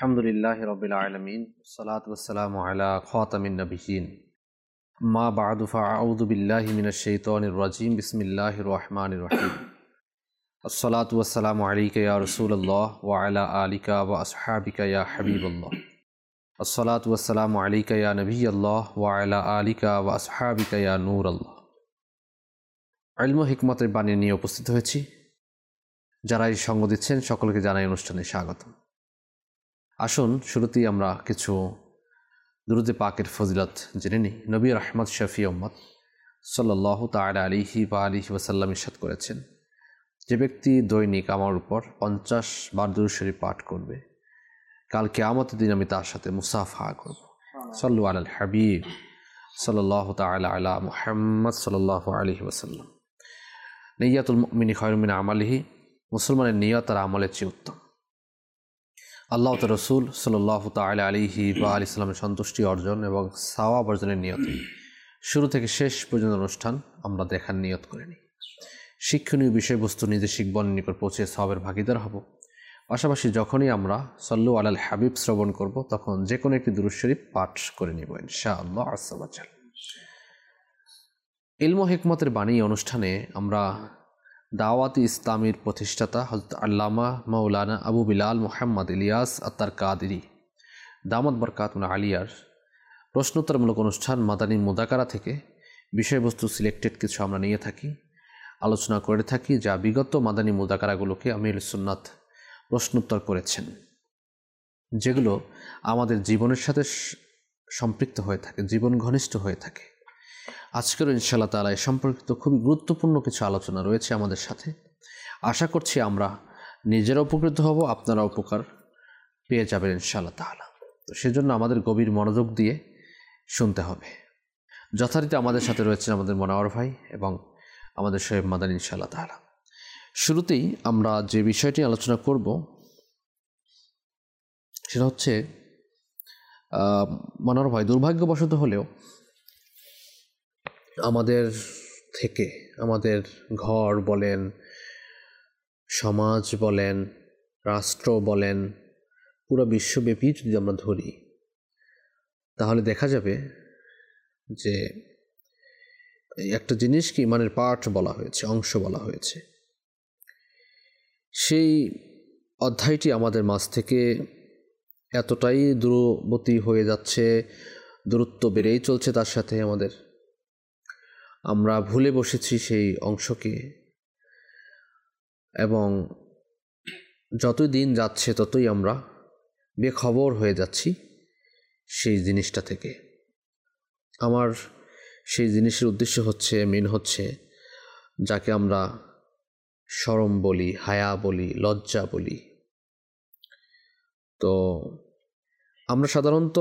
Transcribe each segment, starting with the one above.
আলহামদুলিল্লাহি রাব্বিল আলামিন সালাতু ওয়াসসালামু আলা খাতামিন নাবিয়্যিন মা বা'দু ফাআউযু বিল্লাহি মিনাশ শাইতানির রাজীম বিসমিল্লাহির রহমানির রহিম আসসালাতু ওয়াসসালামু আলাইকা ইয়া রাসূলুল্লাহ ওয়া আলা আলিকা ওয়া আসহাবিকা ইয়া হাবিবাল্লাহ আসসালাতু ওয়াসসালামু আলাইকা ইয়া নবিয়্যাল্লাহ ওয়া আলা আলিকা ওয়া আসহাবিকা ইয়া নূরাল্লাহ। ইলম ও হিকমতের বাণী নিয়ে উপস্থিত হয়েছি। যারা এই সঙ্গ দিচ্ছেন সকলকে জানাই অনুষ্ঠানে স্বাগত। আসুন শুরুতেই আমরা কিছু দুরূদে পাকের ফজিলত জেনে নিই। নবী রাহমাত শফি উম্মত সাল্লাল্লাহু তাআলা আলাইহি ওয়া আলিহি ওয়াসাল্লাম ইরশাদ করেছেন, যে ব্যক্তি দৈনিক আমার উপর 50 বার দুরূদ শরীফ পাঠ করবে, কাল কিয়ামতের দিন আমি তার সাথে মুসাফা করব। সাল্লু আলাল হাবিব সাল্লাল্লাহু তাআলা আলা মুহাম্মদ সাল্লাল্লাহু আলাইহি ওয়াসাল্লাম। নিয়াতুল মুমিনি খায়রুম মিন আমালিহি, মুসলমানের নিয়ত আর আমলের চেয়ে উত্তম। আল্লাহ ও রসুল সাল্লাল্লাহু তাআলা আলাইহি ওয়া আলিহি ওয়াসাল্লামের সন্তুষ্টি অর্জন এবং সওয়াব অর্জনের নিয়তে শুরু থেকে শেষ পর্যন্ত অনুষ্ঠান আমরা দেখার নিয়ত করে নিই। শিক্ষণীয় বিষয়বস্তু নিজে শিখবনের নিকট পৌঁছে সওয়াবের ভাগিদার হব। পাশাপাশি যখনই আমরা সাল্লু আলাল হাবিব শ্রবণ করব, তখন যে কোনো একটি দুরূদ শরীফ পাঠ করে নিব ইনশাআল্লাহ আযজা ওয়া জাল। ইলম ও হিকমতের বাণী অনুষ্ঠানে আমরা দাওয়াতি ইসলামীর প্রতিষ্ঠাতা হযরত আল্লামা মাওলানা আবু বিলাল মুহাম্মদ ইলিয়াস আত্তার কাদেরী দামাত বরকাতুল আলিয়ার প্রশ্নোত্তরমূলক অনুষ্ঠান মাদানী মুযাকারা থেকে বিষয়বস্তু সিলেক্টেড কিছু আমরা নিয়ে থাকি, আলোচনা করে থাকি, যা বিগত মাদানী মুযাকারাগুলোকে আমির সুন্নাত প্রশ্নোত্তর করেছেন, যেগুলো আমাদের জীবনের সাথে সম্পৃক্ত হয়ে থাকে, জীবন ঘনিষ্ঠ হয়ে থাকে। আজকের ইনশাআল্লাহ তাআলা এ সম্পর্কিত খুবই গুরুত্বপূর্ণ কিছু আলোচনা রয়েছে আমাদের সাথে। আশা করছি আমরা নিজেরা উপকৃত হব, আপনারা উপকার পেয়ে যাবেন ইনশাআল্লাহ তাআলা। তো সেজন্য আমাদের গভীর মনোযোগ দিয়ে শুনতে হবে। যথারীতি আমাদের সাথে রয়েছেন আমাদের মনোয়ার ভাই এবং আমাদের শোয়েব মাদানী ইনশাআল্লাহ তাআলা। শুরুতেই আমরা যে বিষয়টি আলোচনা করব সেটা হচ্ছে, মনোয়ার ভাই, দুর্ভাগ্যবশত হলেও আমাদের থেকে, আমাদের ঘর বলেন, সমাজ বলেন, রাষ্ট্র বলেন, পুরো বিশ্বব্যাপী যদি আমরা ধরি, তাহলে দেখা যাবে যে একটা জিনিসকে ইমানের পার্ট বলা হয়েছে, অংশ বলা হয়েছে। সেই অধ্যায়টি আমাদের মাঝ থেকে এতটাই দূরবর্তী হয়ে যাচ্ছে, দূরত্ব বেড়েই চলছে তার সাথে আমাদের, আমরা ভুলে বসেছি সেই অংশকে, এবং যতই দিন যাচ্ছে ততই আমরা বেখবর হয়ে যাচ্ছি সেই জিনিসটা থেকে। আমার সেই জিনিসের উদ্দেশ্য হচ্ছে, মেন হচ্ছে, যাকে আমরা শরম বলি, হায়া বলি, লজ্জা বলি। তো আমরা সাধারণত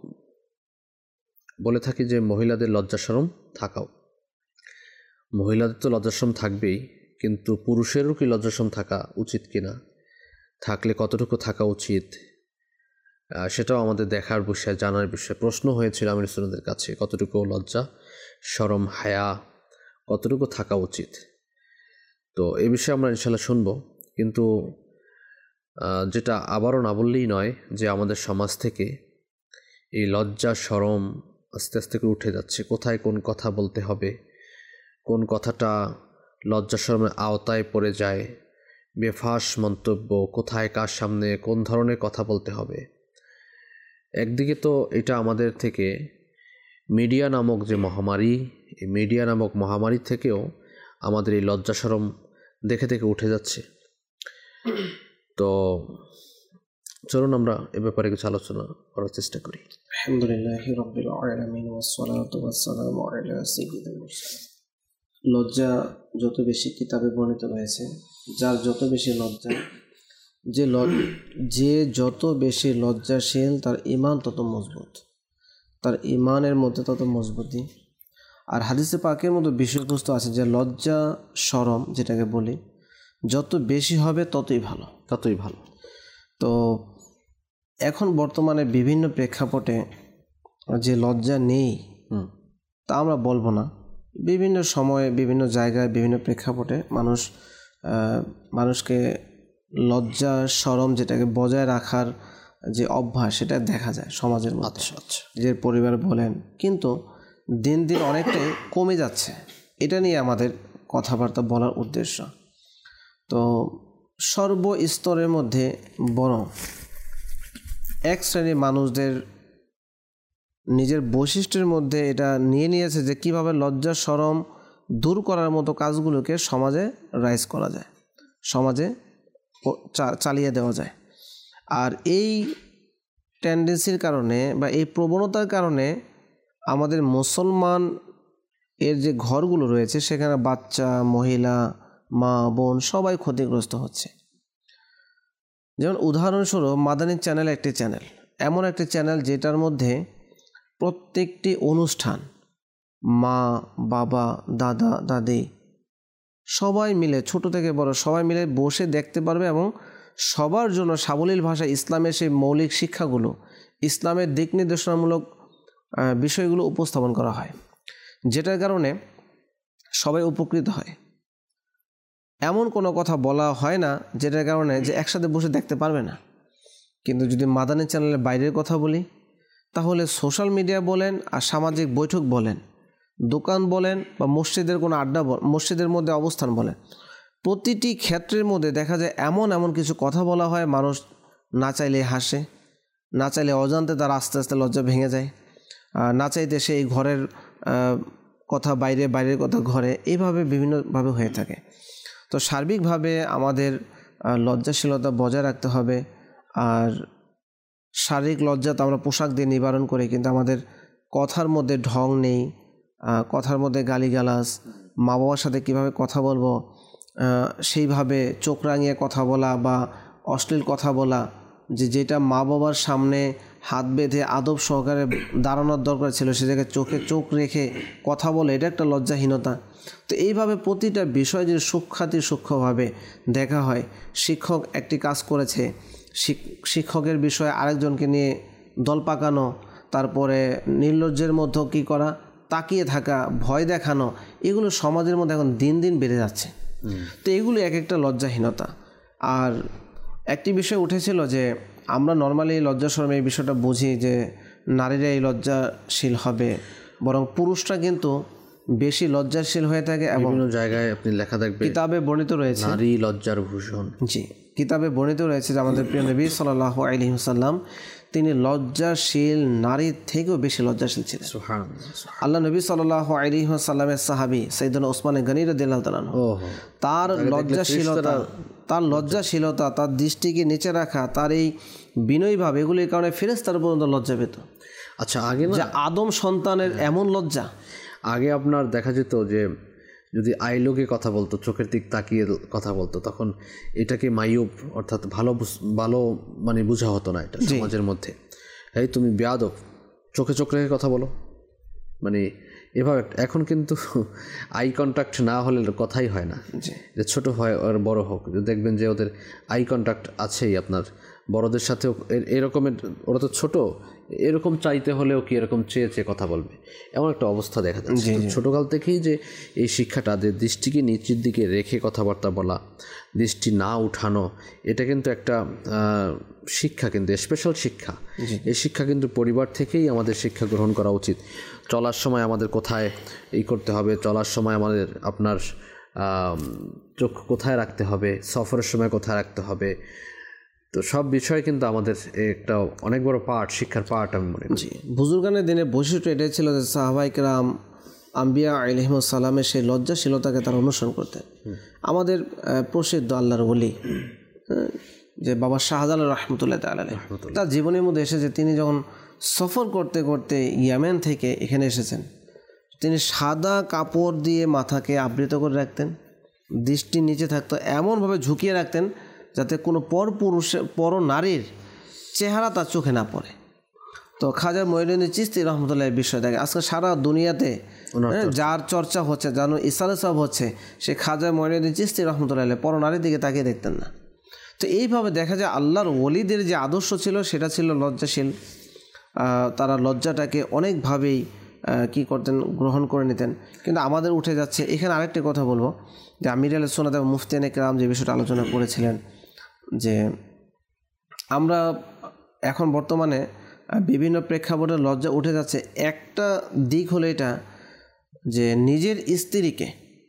বলে থাকি যে মহিলাদের লজ্জা শরম থাকাও। মহিলাদের তো লজ্জাশরম থাকবেই, কিন্তু পুরুষেরও কি লজ্জাশরম থাকা উচিত কিনা, থাকলে কতটুকু থাকা উচিত, সেটাও আমাদের দেখার বিষয়, জানার বিষয়। প্রশ্ন হয়েছিল আমির সুন্নাতের কাছে, কতটুকু লজ্জা শরম হায়া কতটুকু থাকা উচিত। তো এই বিষয়ে আমরা ইনশাআল্লাহ শুনব। কিন্তু যেটা আবারও না বললেই নয়, যে আমাদের সমাজ থেকে এই লজ্জা শরম আস্তে আস্তে করে উঠে যাচ্ছে। কোথায় কোন কথা বলতে হবে, কোন কথাটা লজ্জা শরমের আওতায় পড়ে যায়, বেফাস মন্তব্য, কোথায় কার সামনে কোন ধরনের কথা বলতে হবে। একদিকে তো এটা আমাদের থেকে মিডিয়া নামক যে মহামারী, এই মিডিয়া নামক মহামারী থেকেও আমাদের এই লজ্জা শরম দেখে দেখে উঠে যাচ্ছে। তো চলুন আমরা এ ব্যাপারে কিছু আলোচনা করার চেষ্টা করি। আলহামদুলিল্লাহি রাব্বিল আলামিন ওয়াসসালাতু ওয়াসসালামু আলা সাইয়্যিদিল মুরসালিন। লজ্জা যত বেশি কিতাবে বর্ণিত হয়েছে, যার যত বেশি লজ্জা, যে যত বেশি লজ্জাশীল, তার ঈমান তত মজবুত, তার ঈমানের মধ্যে তত মজবুতি। আর হাদিসে পাকের মধ্যে বিষয়বস্তু আছে যে লজ্জা শরম যেটাকে বলি, যত বেশি হবে ততই ভালো, ততই ভালো। তো এখন বর্তমানে বিভিন্ন প্রেক্ষাপটে যে লজ্জা নেই তা আমরা বলবো না। বিভিন্ন সময়ে, বিভিন্ন জায়গায়, বিভিন্ন প্রেক্ষাপটে মানুষকে লজ্জা শরম যেটাকে বজায় রাখার যে অভ্যাস সেটা দেখা যায় সমাজের মধ্যে, নিজের পরিবার বলেন, কিন্তু দিন দিন অনেকটাই কমে যাচ্ছে। এটা নিয়ে আমাদের কথাবার্তা বলার উদ্দেশ্য। তো সর্বস্তরের মধ্যে বরং এক শ্রেণীর মানুষদের নিজের বৈশিষ্ট্যের মধ্যে এটা নিয়ে নিয়েছে যে কীভাবে লজ্জা শরম দূর করার মতো কাজগুলোকে সমাজে রাইজ করা যায়, সমাজে চালিয়ে দেওয়া যায়। আর এই টেন্ডেন্সির কারণে বা এই প্রবণতার কারণে আমাদের মুসলমান এর যে ঘরগুলো রয়েছে সেখানে বাচ্চা, মহিলা, মা, বোন সবাই ক্ষতিগ্রস্ত হচ্ছে। যেমন উদাহরণস্বরূপ মাদানী চ্যানেল একটি চ্যানেল, এমন একটি চ্যানেল যেটার মধ্যে প্রত্যেকটি অনুষ্ঠান মা, বাবা, দাদা, দাদি সবাই মিলে, ছোট থেকে বড় সবাই মিলে বসে দেখতে পারবে এবং সবার জন্য সাবলীল ভাষায় ইসলামের সেই মৌলিক শিক্ষাগুলো, ইসলামের দিক নির্দেশনামূলক বিষয়গুলো উপস্থাপন করা হয়, যেটার কারণে সবাই উপকৃত হয়। এমন কোনো কথা বলা হয় না যেটার কারণে যে একসাথে বসে দেখতে পারবে না। কিন্তু যদি মাদানী চ্যানেলের বাইরের কথা বলি, তাহলে সোশ্যাল মিডিয়া বলেন আর সামাজিক বৈঠক বলেন, দোকান বলেন বা মসজিদের কোনো আড্ডা, মসজিদের মধ্যে অবস্থান বলেন, প্রতিটি ক্ষেত্রের মধ্যে দেখা যায় এমন এমন কিছু কথা বলা হয়, মানুষ না চাইলে হাসে, না চাইলে অজান্তে তার আস্তে আস্তে লজ্জা ভেঙে যায়, না চাইতে সেই ঘরের কথা বাইরে, বাইরের কথা ঘরে, এইভাবে বিভিন্নভাবে হয়ে থাকে। তো সার্বিকভাবে আমাদের লজ্জাশীলতা বজায় রাখতে হবে। আর শারীরিক লজ্জা তো আমরা পোশাক দিয়ে নিবারণ করি, কিন্তু আমাদের কথার মধ্যে ঢং নেই, কথার মধ্যে গালিগালাজ, মা বাবার সাথে কীভাবে কথা বলবো সেইভাবে চোখ রাঙিয়ে কথা বলা বা অশ্লীল কথা বলা, যেটা মা বাবার সামনে হাত বেঁধে আদব সহকারে দাঁড়ানোর দরকার ছিল সে জায়গায় চোখে চোখ রেখে কথা বলে, এটা একটা লজ্জাহীনতা। তো এইভাবে প্রতিটা বিষয় যদি সূক্ষ্মভাবে দেখা হয়, শিক্ষক একটি কাজ করেছে, শিক্ষকের বিষয়ে আরেকজনকে নিয়ে দল পাকানো, তারপরে নির্লজ্জের মধ্যে কী করা, তাকিয়ে থাকা, ভয় দেখানো, এগুলো সমাজের মধ্যে এখন দিন দিন বেড়ে যাচ্ছে। তো এগুলো এক একটা লজ্জাহীনতা। আর একটি বিষয় উঠেছিল যে আমরা নর্মালি লজ্জা শরম এই বিষয়টা বুঝি যে নারীরা এই লজ্জাশীল হবে, বরং পুরুষরা কিন্তু বেশি লজ্জাশীল হয়ে থাকে। এবং বিভিন্ন জায়গায় আপনি লেখা দেখবেন, কিতাবে বর্ণিত রয়েছে নারী লজ্জার ভূষণ। জি, কিতাবে বর্ণিত রয়েছে যে আমাদের প্রিয় নবী সাল্লাল্লাহু আলাইহি ওয়াসাল্লাম তিনি লজ্জাশীল নারীর থেকেও বেশি লজ্জাশীল ছিলেন। আল্লাহ নবী সাল্লাল্লাহু আলাইহি ওয়াসাল্লামের সাহাবী সাইয়েদনা ওসমান গনি রাদিয়াল্লাহু তাআলা তার লজ্জাশীলতা, তার দৃষ্টিকে নিচে রাখা, তার এই বিনয়ীভাব, এগুলির কারণে ফেরেশতার পর্যন্ত লজ্জা পেত। আচ্ছা, আগে না আদম সন্তানের এমন লজ্জা, আগে আপনার দেখা যেত যে যদি আইলোকে কথা বলতো, চোখের দিক তাকিয়ে কথা বলতো, তখন এটাকে মাইয়ুব অর্থাৎ ভালো মানে বোঝা হতো না এটা সমাজের মধ্যে। এই তুমি বেয়াদব, চোখে চোখ রেখে কথা বলো, মানে এভাবে। এখন কিন্তু আই কন্ট্যাক্ট না হলে কথাই হয় না, যে ছোট হয় আর বড় হোক, দেখবেন যে ওদের আই কন্ট্যাক্ট আছেই। আপনার বড়দের সাথেও এরকমের, ওরা তো ছোট, এরকম চাইতে হলেও কি এরকম চেয়ে চেয়ে কথা বলবে, এমন একটা অবস্থা দেখা যাচ্ছে। ছোটোকাল থেকেই যে এই শিক্ষাটা, যে দৃষ্টিকে নিচের দিকে রেখে কথাবার্তা বলা, দৃষ্টি না উঠানো, এটা কিন্তু একটা শিক্ষা, কিন্তু স্পেশাল শিক্ষা। এই শিক্ষা কিন্তু পরিবার থেকেই আমাদের শিক্ষা গ্রহণ করা উচিত। চলার সময় আমাদের কোথায় করতে হবে, চলার সময় আমাদের আপনার চোখ কোথায় রাখতে হবে, সফরের সময় কোথায় রাখতে হবে, তো সব বিষয় কিন্তু আমাদের একটা অনেক বড় পার্ট, শিক্ষার পার্ট আমি মনে করি। বুজুর্গানের দিনে বৈশিষ্ট্য এটাই ছিল যে সাহাবায়ে কেরাম আম্বিয়া আলাইহিমুস সালামের সেই লজ্জাশীলতাকে তারা অনুসরণ করতেন। আমাদের প্রসিদ্ধ আল্লাহর ওলি যে বাবা শাহজালাল রহমতুল্লাহ তাআলা আলাইহি, তার জীবনের মধ্যে এসেছে তিনি যখন সফর করতে করতে ইয়েমেন থেকে এখানে এসেছেন, তিনি সাদা কাপড় দিয়ে মাথাকে আবৃত করে রাখতেন, দৃষ্টি নিচে থাকতো, এমনভাবে ঝুঁকিয়ে রাখতেন যাতে কোনো পর নারীর চেহারা তার চোখে না পড়ে। তো খাজা মঈনুদ্দিন চিশতি রহমতুল্লাহ বিষয় দেখে আজকে সারা দুনিয়াতে যার চর্চা হচ্ছে, জানো ইসালে সব হচ্ছে, সে খাজা মঈনুদ্দিন চিশতি রহমতুল্লাহ পর নারীর দিকে তাকিয়ে দেখতেন না। তো এইভাবে দেখা যায় আল্লাহর ওলিদের যে আদর্শ ছিল সেটা ছিল লজ্জাশীল। তারা লজ্জাটাকে অনেকভাবেই কী করতেন, গ্রহণ করে নিতেন। কিন্তু আমাদের উঠে যাচ্ছে। এখানে আরেকটি কথা বলবো যে আমির আল সুন্নাত এবং মুফতি কেরাম যে বিষয়টা আলোচনা করেছিলেন যে আমরা এখন বর্তমানে বিভিন্ন প্রেক্ষাপটে লজ্জা উঠে যাচ্ছে। একটা দিক হলো এটা যে নিজের স্ত্রীকে,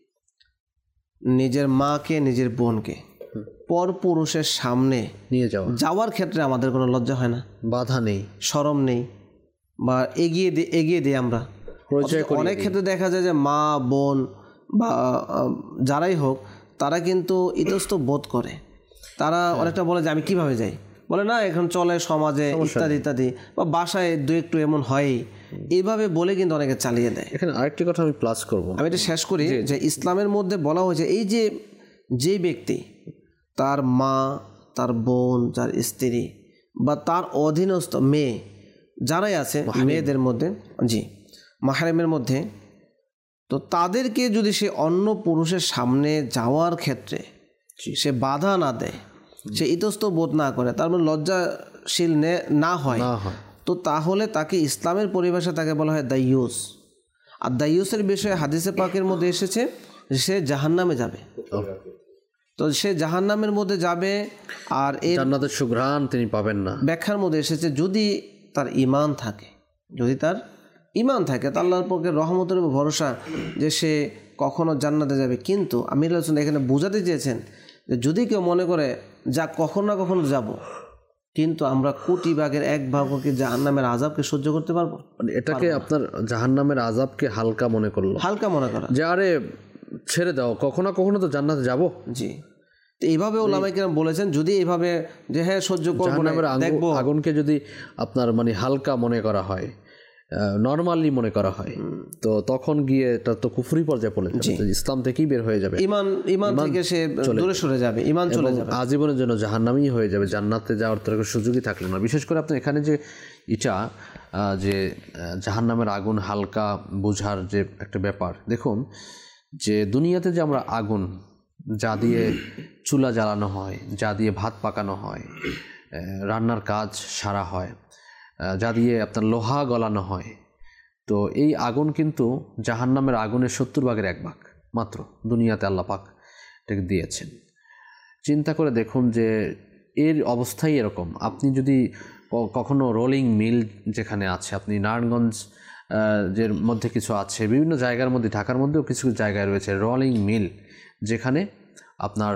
নিজের মাকে, নিজের বোনকে পরপুরুষের সামনে নিয়ে যাওয়ার ক্ষেত্রে আমাদের কোনো লজ্জা হয় না, বাধা নেই, শরম নেই, বা এগিয়ে দিই আমরা। অনেক ক্ষেত্রে দেখা যায় যে মা বোন বা যারাই হোক তারা কিন্তু ইতস্তত বোধ করে। তারা অনেকটা বলে যে আমি কিভাবে যাই, বলে না এখন চলে সমাজে ইত্যাদি ইত্যাদি, বা বাসায় দু একটু এমন হয়ই, এইভাবে বলে কিন্তু অনেকে চালিয়ে দেয়। এখানে আরেকটি কথা আমি প্লাস করব, আমি এটা শেষ করি যে ইসলামের মধ্যে বলা হয়েছে এই যে ব্যক্তি তার মা, তার বোন, তার স্ত্রী বা তার অধীনস্থ মেয়ে যারাই আছে মেয়েদের মধ্যে, জি মাহরামের মধ্যে, তো তাদেরকে যদি সে অন্য পুরুষের সামনে যাওয়ার ক্ষেত্রে সে বাধা না দেয়, সে ইতস্তত বোধ না করে, তার মানে লজ্জাশীল না হয়, তো তাহলে তাকে ইসলামের পরিভাষায় তাকে বলা হয় দাইয়ুস। আর দাইয়ুসের বিষয়ে হাদিসে পাকের মধ্যে এসেছে সে জাহান্নামে যাবে। তো সে জাহান্নামের মধ্যে যাবে, আর এই জান্নাতের সুঘ্রাণ তিনি পাবেন না। ব্যাখ্যার মধ্যে এসেছে যদি তার ঈমান থাকে, যদি তার ঈমান থাকে, তা আল্লাহর পক্ষে রহমতের উপর ভরসা যে সে কখনো জান্নাতে যাবে। কিন্তু আমির হোসেন এখানে বোঝাতে চেয়েছেন যে যদি কেউ মনে করে যা কখনো না কখনো যাব, কিন্তু আমরা কোটি ভাগের এক ভাগও কি জাহান্নামের আযাবকে সহ্য করতে পারবো? এটাকে আপনার জাহান্নামের আযাবকে হালকা মনে করলো, হালকা মনে করা যে আরে ছেড়ে দাও, কখনো কখনো তো জান্নাতে যাব। জি, তো এইভাবে ওলামায়ে কেরাম বলেছেন যদি এইভাবে যে হ্যাঁ সহ্য করবো না, দেখবো আগুনকে যদি আপনার মানে হালকা মনে করা হয়, নরমালি মনে করা হয়, তো তখন গিয়ে এটা তো কুফরি পর্যায়ে পড়ে যাবে, ইসলাম থেকেই বের হয়ে যাবে, ঈমান থেকে সে দূরে সরে যাবে, ঈমান চলে যাবে, আজীবনের জন্য জাহান্নামী হয়ে যাবে, জান্নাতে যাওয়ার তো কোনো সুযোগই থাকলো না। বিশেষ করে আপনি এখানে যে যে জাহান্নামের আগুন হালকা বোঝার যে একটা ব্যাপার, দেখুন যে দুনিয়াতে যে আমরা আগুন যা দিয়ে চুলা জ্বালানো হয়, যা দিয়ে ভাত পাকানো হয়, রান্নার কাজ সারা হয়, যা দিয়ে আপনার লোহা গলানো হয়, তো এই আগুন কিন্তু জাহান্নামের আগুনের 70 ভাগের 1 ভাগ মাত্র দুনিয়াতে আল্লাহ পাক এটাকে দিয়েছেন। চিন্তা করে দেখুন যে এর অবস্থাই এরকম। আপনি যদি কখনো রোলিং মিল যেখানে আছে, আপনি নারায়ণগঞ্জ যের মধ্যে কিছু আছে, বিভিন্ন জায়গার মধ্যে, ঢাকার মধ্যেও কিছু জায়গায় রয়েছে রোলিং মিল, যেখানে আপনার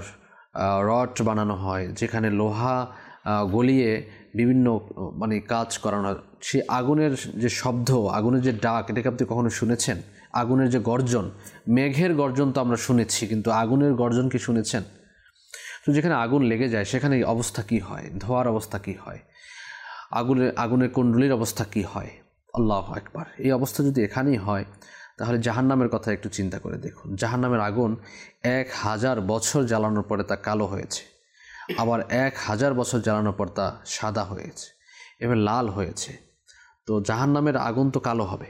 রড বানানো হয়, যেখানে লোহা গলিয়ে বিভিন্ন মানে কাজ করানো হয়। সেই আগুনের যে শব্দ, আগুনের যে ডাক, এটাকে আপনি কখনো শুনেছেন? আগুনের যে গর্জন, মেঘের গর্জন তো আমরা শুনেছি, কিন্তু আগুনের গর্জন কি শুনেছেন? তো যেখানে আগুন লেগে যায় সেখানে অবস্থা কি হয়, ধোয়ার অবস্থা কি হয়, আগুনের কুণ্ডলীর অবস্থা কি হয়, আল্লাহু আকবার। এই অবস্থা যদি এখানেই হয়, তাহলে জাহান্নামের কথা একটু চিন্তা করে দেখুন। জাহান্নামের আগুন 1000 বছর জ্বালানোর পরে তা কালো হয়েছে, আবার 1000 বছর জ্বালানোর পর তা সাদা হয়েছে, এবার লাল হয়েছে। তো জাহান্নামের আগুন তো কালো হবে।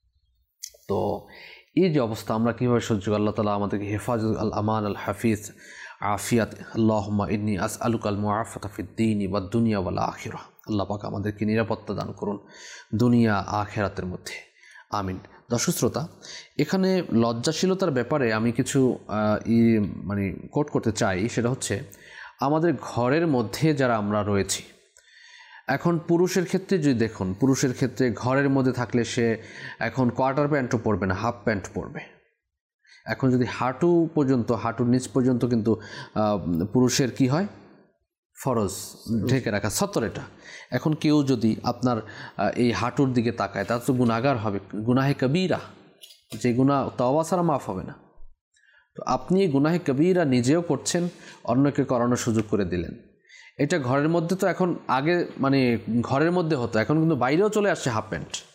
তো এই যে অবস্থা আমরা কীভাবে সহ্য করি? আল্লাহ তাআলা আমাদেরকে হেফাজত আল আমান আল হাফিজ আফিয়াত, আল্লাহুম্মা ইন্নী আসআলুকাল মুআফাতা ফিদ দীনি ওয়াদ দুনিয়া ওয়াল আখিরাহ। আল্লাহ পাক আমাদেরকে নিরাপত্তা দান করুন দুনিয়া আখিরাতের মধ্যে, আমিন। দর্শক শ্রোতা, এখানে লজ্জাশীলতার ব্যাপারে আমি কিছু মানে কোট করতে চাই। সেটা হচ্ছে আমাদের ঘরের মধ্যে যারা আমরা রয়েছি, এখন পুরুষের ক্ষেত্রে যদি দেখুন, পুরুষের ক্ষেত্রে ঘরের মধ্যে থাকলে সে এখন কোয়ার্টার প্যান্টও পরবে না, হাফ প্যান্ট পরবে। এখন যদি হাঁটু পর্যন্ত, হাঁটুর নিচ পর্যন্ত কিন্তু পুরুষের কি হয়, ফরজ ঢেকে রাখা, সতর। এটা এখন কেউ যদি আপনার এই হাঁটুর দিকে তাকায়, তার তো গুনাহগার হবে, গুনাহে কবিরা, যে গুনাহ তওবা ছাড়া মাফ হবে না। তো আপনি এই গুনাহে কবিরা নিজেও করছেন, অন্যকে করানোর সুযোগ করে দিলেন। এটা ঘরের মধ্যে তো এখন, আগে মানে ঘরের মধ্যে হতো, এখন কিন্তু বাইরেও চলে আসছে হাফ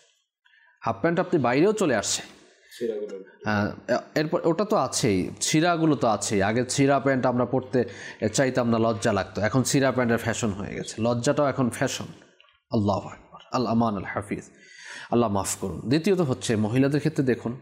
প্যান্ট আপনি বাইরেও চলে আসছে। হ্যাঁ, এরপর ওটা তো আছেই, ছিঁড়াগুলো তো আছেই। আগে ছিঁড়া প্যান্ট আমরা পরতে চাইতাম না, লজ্জা লাগতো। এখন ছিঁড়া প্যান্টের ফ্যাশন হয়ে গেছে, লজ্জাটাও এখন ফ্যাশন। আল্লাহু আকবার, আল আমান আল হাফিজ, আল্লাহ মাফ করুন। দ্বিতীয়ত হচ্ছে মহিলাদের ক্ষেত্রে দেখুন,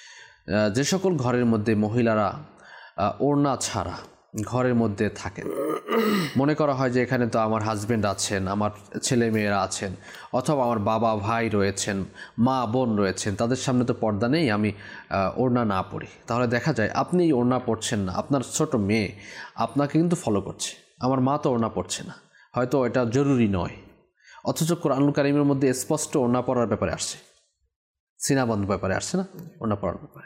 যে সকল ঘরের মধ্যে মহিলারা ওড়না ছাড়া ঘরের মধ্যে থাকেন, মনে করা হয় যে এখানে তো আমার হাজব্যান্ড আছেন, আমার ছেলে মেয়েরা আছেন, অথবা আমার বাবা ভাই রয়েছেন, মা বোন রয়েছেন, তাদের সামনে তো পর্দা নেই, আমি ওড়না না পড়ি। তাহলে দেখা যায় আপনি ওড়না পড়ছেন না, আপনার ছোট মেয়ে আপনাকে কিন্তু ফলো করছে, আমার মা তো ওড়না পড়ছে না, হয়তো এটা জরুরি নয়, অথচ কোরআনুল কারীমের মধ্যে স্পষ্ট ওড়না পরার ব্যাপারে আসছে, সিনাবন্ধ ব্যাপারে আসছে না, ওড়না পরার ব্যাপারে।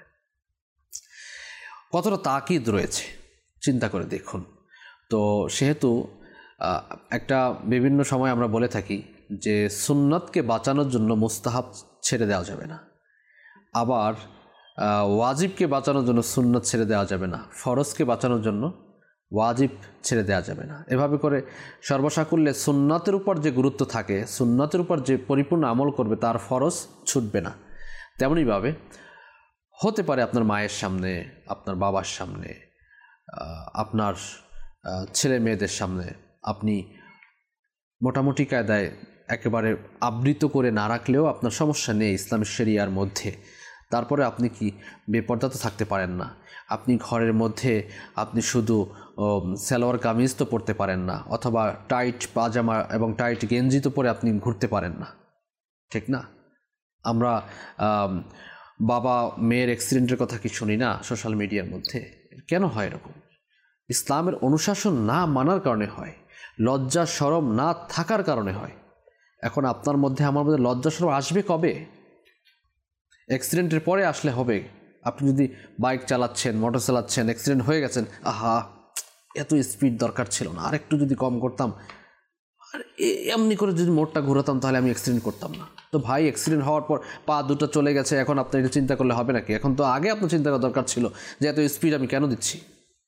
কতটা তাকিদ রয়েছে চিন্তা করে দেখুন। তো সেহেতু একটা বিভিন্ন সময় আমরা বলে থাকি যে সুন্নতকে বাঁচানোর জন্য মুস্তাহাব ছেড়ে দেওয়া যাবে না, আবার ওয়াজিবকে বাঁচানোর জন্য সুন্নত ছেড়ে দেওয়া যাবে না, ফরজকে বাঁচানোর জন্য ওয়াজিব ছেড়ে দেওয়া যাবে না। এভাবে করে সর্বসাকুল্যে সুন্নতের উপর যে গুরুত্ব থাকে, সুন্নতের উপর যে পরিপূর্ণ আমল করবে তার ফরজ ছুটবে না। তেমনইভাবে হতে পারে আপনার মায়ের সামনে, আপনার বাবার সামনে, আপনার ছেলে মেয়েদের সামনে আপনি মোটামুটি কায়দায় একেবারে আবৃত করে না রাখলেও আপনার সমস্যা নেই ইসলামের শরিয়ার মধ্যে। তারপরে আপনি কি বেপর্দা তো থাকতে পারেন না। আপনি ঘরের মধ্যে আপনি শুধু সালোয়ার কামিজ তো পরতে পারেন না, অথবা টাইট পাজামা এবং টাইট গেঞ্জি তো পরে আপনি ঘুরতে পারেন না, ঠিক না? আমরা বাবা মেয়ের অ্যাক্সিডেন্টের কথা কি শুনি না সোশ্যাল মিডিয়ার মধ্যে? কেন হয় এরকম? ইসলামের অনুশাসন না মানার কারণে হয়, লজ্জা শরম না থাকার কারণে হয়। এখন আপনার মধ্যে আমার মধ্যে লজ্জা শরম আসবে কবে? অ্যাক্সিডেন্টের পরে আসলে হবে। আপনি যদি বাইক চালাচ্ছেন, মোটর চালাচ্ছেন, অ্যাক্সিডেন্ট হয়ে গেছেন, আহা এত স্পিড দরকার ছিল না, আরেকটু যদি কম করতাম, আর এমনি করে যদি মোটরটা ঘোরাতাম তাহলে আমি অ্যাক্সিডেন্ট করতাম না। তো ভাই, অ্যাক্সিডেন্ট হওয়ার পর পা দুটো চলে গেছে, এখন আপনি এটা চিন্তা করলে হবে নাকি? এখন তো আগে আপনার চিন্তা করা দরকার ছিল যে এত স্পিড আমি কেন দিচ্ছি।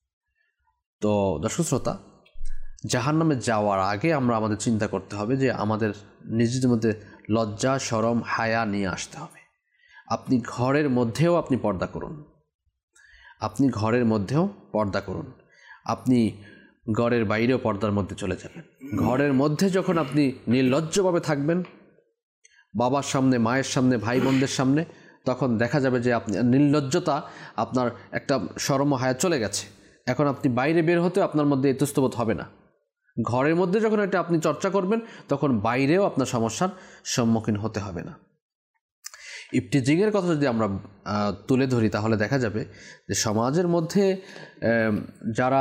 তো দর্শক শ্রোতা, জাহান্নামে যাওয়ার আগে আমরা আমাদের চিন্তা করতে হবে যে আমাদের নিজেদের মধ্যে লজ্জা শরম হায়া নিয়ে আসতে হবে। আপনি ঘরের মধ্যেও আপনি পর্দা করুন, আপনি ঘরের মধ্যেও পর্দা করুন, আপনি ঘরের বাইরেও পর্দার মধ্যে চলে যাবেন। ঘরের মধ্যে যখন আপনি নির্লজ্জভাবে থাকবেন বাবার সামনে, মায়ের সামনে, ভাই বোনদের সামনে, তখন দেখা যাবে যে আপনি নির্লজ্জতা, আপনার একটা শরম হায়া চলে গেছে। এখন আপনি বাইরে বের হতেও আপনার মধ্যে ইতস্তবোধ হবে না। ঘরের মধ্যে যখন এটা আপনি চর্চা করবেন তখন বাইরেও আপনার সমস্যার সম্মুখীন হতে হবে না। ইফতিজিংয়ের কথা যদি আমরা তুলে ধরি তাহলে দেখা যাবে যে সমাজের মধ্যে যারা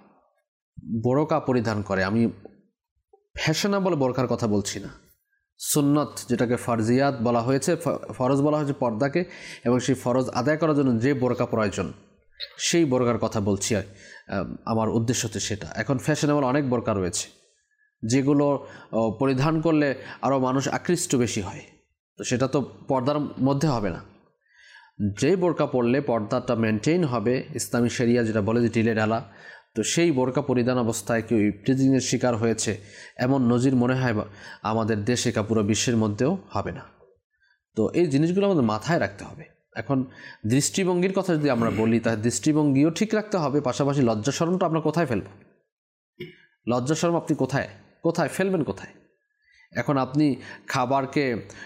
বোরকা পরিধান করে, আমি ফ্যাশনেবল বোরকার কথা বলছি না, সুন্নত যেটাকে ফারজিয়াত বলা হয়েছে, ফরজ বলা হয়েছে পর্দাকে, এবং সেই ফরজ আদায় করার জন্য যে বোরকা প্রয়োজন সেই বোরকার কথা বলছি। আমার উদ্দেশ্য হচ্ছে সেটা। এখন ফ্যাশনেবল অনেক বোরকা রয়েছে যেগুলো পরিধান করলে আরও মানুষ আকৃষ্ট বেশি হয়, তো সেটা তো পর্দার মধ্যে হবে না। যেই বোরকা পরলে পর্দাটা মেনটেইন হবে, ইসলামী শরিয়া যেটা বলে যে ঢিলে ঢালা, তো সেই বোরকা পরিধান অবস্থায় কেউ ইফতিজিংয়ের শিকার হয়েছে এমন নজির মনে হয় আমাদের দেশে বা পুরো বিশ্বের মধ্যেও হবে না। তো এই জিনিসগুলো আমাদের মাথায় রাখতে হবে। এখন দৃষ্টিভঙ্গির কথা যদি আমরা বলি, তাহলে দৃষ্টিভঙ্গিও ঠিক রাখতে হবে, পাশাপাশি লজ্জা শরমটা আপনার কোথায় ফেলব? লজ্জা শরম আপনি কোথায় কোথায় ফেলবেন কোথায়? এখন আপনি খাবারকে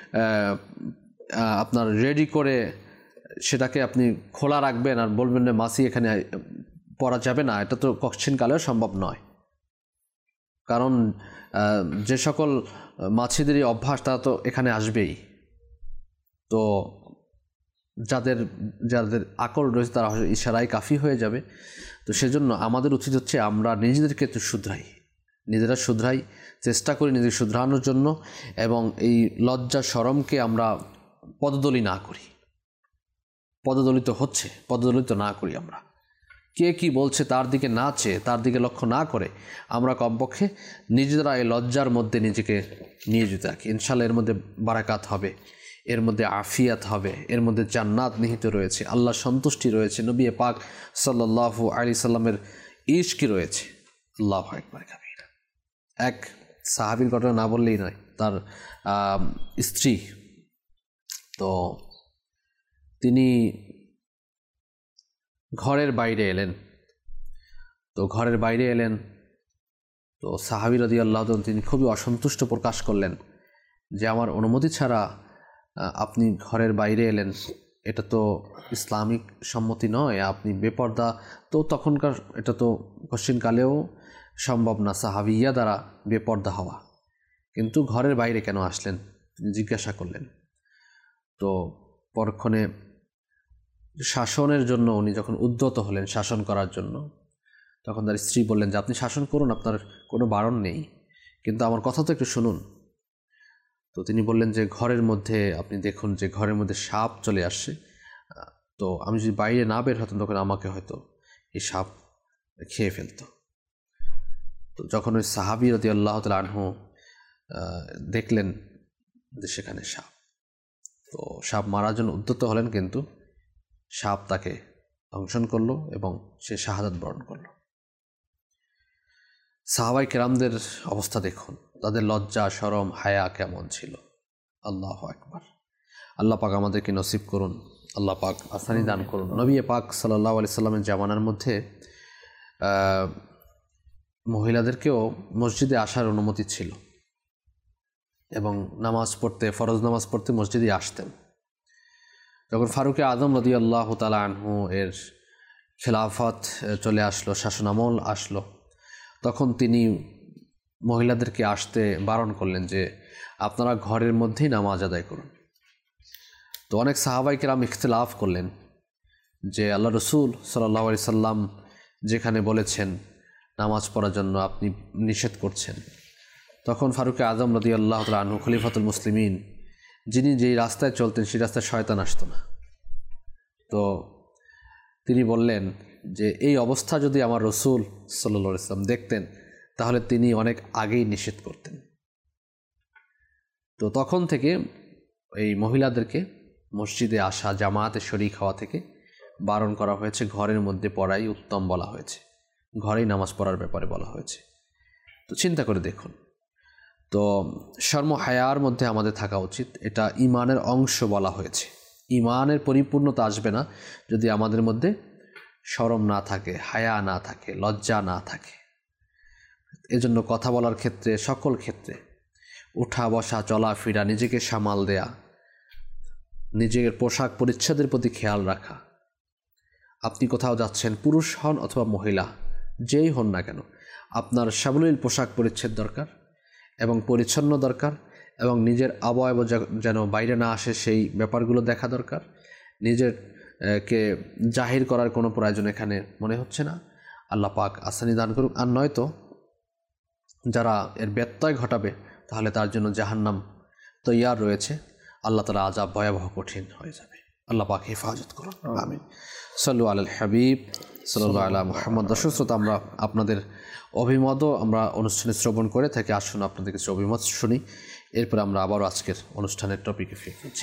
আপনার রেডি করে সেটাকে আপনি খোলা রাখবেন আর বলবেন না মাছি এখানে পরা যাবে না, এটা তো কঠিনকালেও সম্ভব নয়। কারণ যে সকল মাছিদেরই অভ্যাস তারা তো এখানে আসবেই। তো যাদের যাদের আকল রয়েছে তারা ইশারায় কাফি হয়ে যাবে। তো সেজন্য আমাদের উচিত হচ্ছে আমরা নিজেদেরকে একটু নিজেরা শুধরাই, চেষ্টা করি নিজেকে শুধরানোর জন্য, এবং এই লজ্জা শরমকে আমরা পদদলি না করি। পদদলিত না করি আমরা। কে কি বলছে তার দিকে না চেয়ে, তার দিকে লক্ষ্য না করে আমরা কমপক্ষে নিজেরা এই লজ্জার মধ্যে নিজেকে নিয়ে যেতে থাকি। ইনশাআল্লাহ এর মধ্যে বারাকাত হবে, এর মধ্যে আফিয়াত হবে, এর মধ্যে জান্নাত নিহিত রয়েছে, আল্লাহ সন্তুষ্টি রয়েছে, নবী পাক সাল্লাল্লাহু আলাইহি সাল্লামের ইশক রয়েছে। আল্লাহু আকবার কাবীরা। এক সাহাবীর ঘটনা না বললেই নয়, তার স্ত্রী, তো তিনি ঘরের বাইরে এলেন। তো সাহাবী রাদিয়াল্লাহু তাআলা তিনি খুবই অসন্তুষ্ট প্রকাশ করলেন যে আমার অনুমতি ছাড়া আপনি ঘরের বাইরে এলেন, এটা তো ইসলামিক সম্মতি নয়, আপনি বেপর্দা। তো তখনকার এটা তো কঠিনকালেও সম্ভব না সাহাবিয়া দ্বারা বেপর্দা হওয়া, কিন্তু ঘরের বাইরে কেন আসলেন তিনি জিজ্ঞাসা করলেন। তো পরক্ষণে শাসনের জন্য উনি যখন উদ্যত হলেন শাসন করার জন্য, তখন তার স্ত্রী বললেন যে আপনি শাসন করুন, আপনার কোনো বারণ নেই, কিন্তু আমার কথা তো একটু শুনুন। তো তিনি বললেন যে ঘরের মধ্যে আপনি দেখুন যে ঘরের মধ্যে সাপ চলে আসছে, তো আমি যদি বাইরে না বের হতাম তখন আমাকে হয়তো এই সাপ খেয়ে ফেলতো। তো যখন ওই সাহাবী রাদিয়াল্লাহু তাআলা আনহু দেখলেন যে সেখানে সাপ, তো সাপ মারার জন্য উদ্যত হলেন, কিন্তু সাপ তাকে দংশন করলো এবং সে শাহাদাত বরণ করল। সাহাবায়ে কেরামদের অবস্থা দেখুন, তাদের লজ্জা, শরম, হায়া কেমন ছিল। আল্লাহু আকবার। আল্লাহ পাক আমাদেরকে নসিব করুন, আল্লাহ পাক আসানি দান করুন। নবী পাক সাল্লাল্লাহু আলাইহি সাল্লামের জামানার মধ্যে মহিলাদেরকেও মসজিদে আসার অনুমতি ছিল এবং নামাজ পড়তে, ফরজ নামাজ পড়তে মসজিদে আসতেন। যখন ফারুকে আজম রাদিয়াল্লাহু তাআলা আনহু এর খেলাফত চলে আসলো, শাসনামল আসলো, তখন তিনি মহিলাদেরকে আসতে বারণ করলেন যে আপনারা ঘরের মধ্যেই নামাজ আদায় করুন। তো অনেক সাহাবায়ে কেরাম ইখতিলাফ করলেন যে আল্লাহ রসুল সাল্লাল্লাহু আলাইহি সাল্লাম যেখানে বলেছেন নামাজ পড়ার জন্য আপনি নিষেধ করছেন। তখন ফারুকে আজম রাদিয়াল্লাহু তাআলা আনহু খলিফাতুল মুসলিমিন, যিনি যেই রাস্তায় চলতেন সেই রাস্তায় শয়তান আসতো না, তো তিনি বললেন যে এই অবস্থা যদি আমার রসুল সাল্লাল্লাহু আলাইহি সাল্লাম দেখতেন তাহলে তিনি অনেক আগেই নিষেধ করতেন। তো তখন থেকে এই মহিলাদেরকে মসজিদে আসা, জামাতে শরীক হওয়া থেকে বারণ করা হয়েছে। ঘরের মধ্যে পড়াই উত্তম বলা হয়েছে, ঘরেই নামাজ পড়ার ব্যাপারে বলা হয়েছে। তো চিন্তা করে দেখুন, তো শর্ম হায়ার মধ্যে আমাদের থাকা উচিত। এটা ইমানের অংশ বলা হয়েছে। ইমানের পরিপূর্ণতা আসবে না যদি আমাদের মধ্যে শরম না থাকে, হায়া না থাকে, লজ্জা না থাকে। এজন্য কথা বলার ক্ষেত্রে, সকল ক্ষেত্রে উঠা বসা, চলাফেরা, নিজেকে সামাল দেয়া, নিজের পোশাক পরিচ্ছদের প্রতি খেয়াল রাখা। আপনি কোথাও যাচ্ছেন, পুরুষ হন অথবা মহিলা, যেই হন না কেন, আপনার সাবলীল পোশাক পরিচ্ছদ দরকার এবং পরিচ্ছন্ন দরকার, এবং নিজের আবয়ব যেন বাইরে না আসে সেই ব্যাপারগুলো দেখা দরকার। নিজের কে জাহির করার কোনো প্রয়োজন এখানে মনে হচ্ছে না। আল্লাহ পাক আসানি দান করুক। আর নয়তো যারা এর ব্যত্যয় ঘটাবে তাহলে তার জন্য জাহান্নাম তৈয়ার রয়েছে। আল্লাহ তাআলা আযাব ভয়াবহ কঠিন হয়ে যাবে। আল্লাহ পাক হেফাজত করুন, আমিন। সাল্লু আলাল হাবিব সাল্লাল্লাহু আলা মুহাম্মদ। দর্শক শ্রোতা, আমরা আপনাদের অভিমতও আমরা অনুষ্ঠানে শ্রবণ করে থাকি। আসুন আপনাদের কিছু অভিমত শুনি, এরপর আমরা আবারও আজকের অনুষ্ঠানের টপিকে ফিরছি।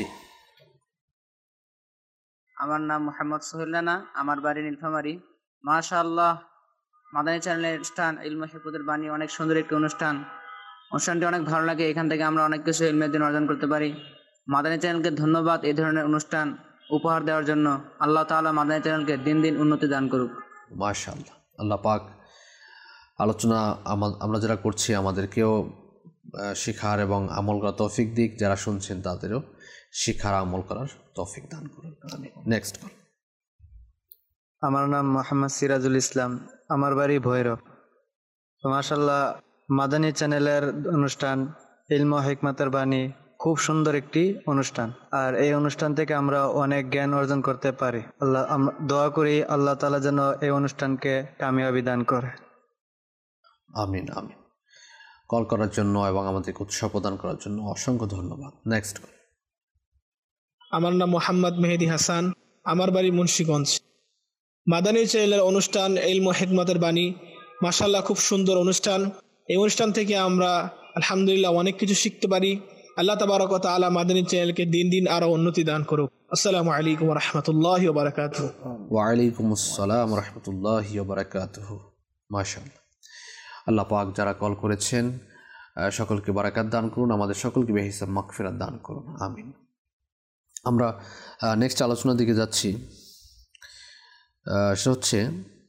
আমার নাম মোহাম্মদ সোহেল রানা, আমার বাড়ি নীলফামারী। মাশাআল্লাহ, মাদানী চ্যানেলের অনুষ্ঠান ইলম হিফযুল বাণী অনেক সুন্দর একটি অনুষ্ঠানটি অনেক ভালো লাগে। এখান থেকে আমরা অনেক কিছু ইলমের দিন অর্জন করতে পারি। মাদানী চ্যানেলকে ধন্যবাদ এই ধরনের অনুষ্ঠান উপহার দেওয়ার জন্য। আল্লাহ তাআলা মাদানী চ্যানেলকে দিন দিন উন্নতি দান করুক। মাশাআল্লাহ। আল্লাহ পাক আলোচনা আমরা যারা করছি আমাদেরকেও শিখার এবং আমল করার তৌফিক দিক, যারা শুনছেন তাদেরও শিখার আমল করার তৌফিক দান করুন। Next call. আমার নাম মোহাম্মদ সিরাজুল ইসলাম, আমার বাড়ি ভৈরব। তো মাশাআল্লাহ, মাদানী চ্যানেলের অনুষ্ঠান ইলম ও হিকমতের বাণী খুব সুন্দর একটি অনুষ্ঠান, আর এই অনুষ্ঠান থেকে আমরা অনেক জ্ঞান অর্জন করতে পারি। আমরা দোয়া করি আল্লাহ তাআলা যেন এই অনুষ্ঠানকে কামিয়াবি দান করে। আমিন আমিন। কল করার জন্য এবং আমাদেরকে উৎসাহ প্রদান করার জন্য অসংখ্য ধন্যবাদ। Next call. আমার নাম মোহাম্মদ মেহেদি হাসান, আমার বাড়ি মুন্সিগঞ্জ। মাদানী চ্যানেলের অনুষ্ঠান ইলম ও হিকমতের বাণী মাশাআল্লাহ খুব সুন্দর অনুষ্ঠান। এই অনুষ্ঠান থেকে আমরা আলহামদুলিল্লাহ অনেক কিছু শিখতে পারি। আল্লাহ তাবারক ওয়া তাআলা মাদানী চ্যানেলকে দিন দিন আরো উন্নতি দান করুক। আসসালামু আলাইকুম ওয়া রাহমাতুল্লাহি ওয়া বারাকাতুহু। ওয়া আলাইকুম আসসালাম ওয়া রাহমাতুল্লাহি ওয়া বারাকাতুহু। মাশাআল্লাহ। আল্লাহ পাক যারা কল করেছেন সকলকে বারাকাত দান করুন, আমাদের সকলকে বেহিসাব মাগফিরাত দান করুন, আমিন। আমরা নেক্সট আলোচনার দিকে যাচ্ছি। সেটা হচ্ছে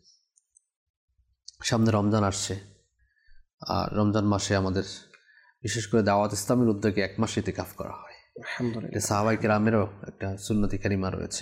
সামনে রমজান আসছে, আর রমজান মাসে আমাদের বিশেষ করে দাওয়াত ইসলামের উদ্যোগে 1 মাস ইতিকাফ করা হয়। আলহামদুলিল্লাহ। সাহাবায়ে কেরামেরও একটা সুন্নতি কারিমা রয়েছে।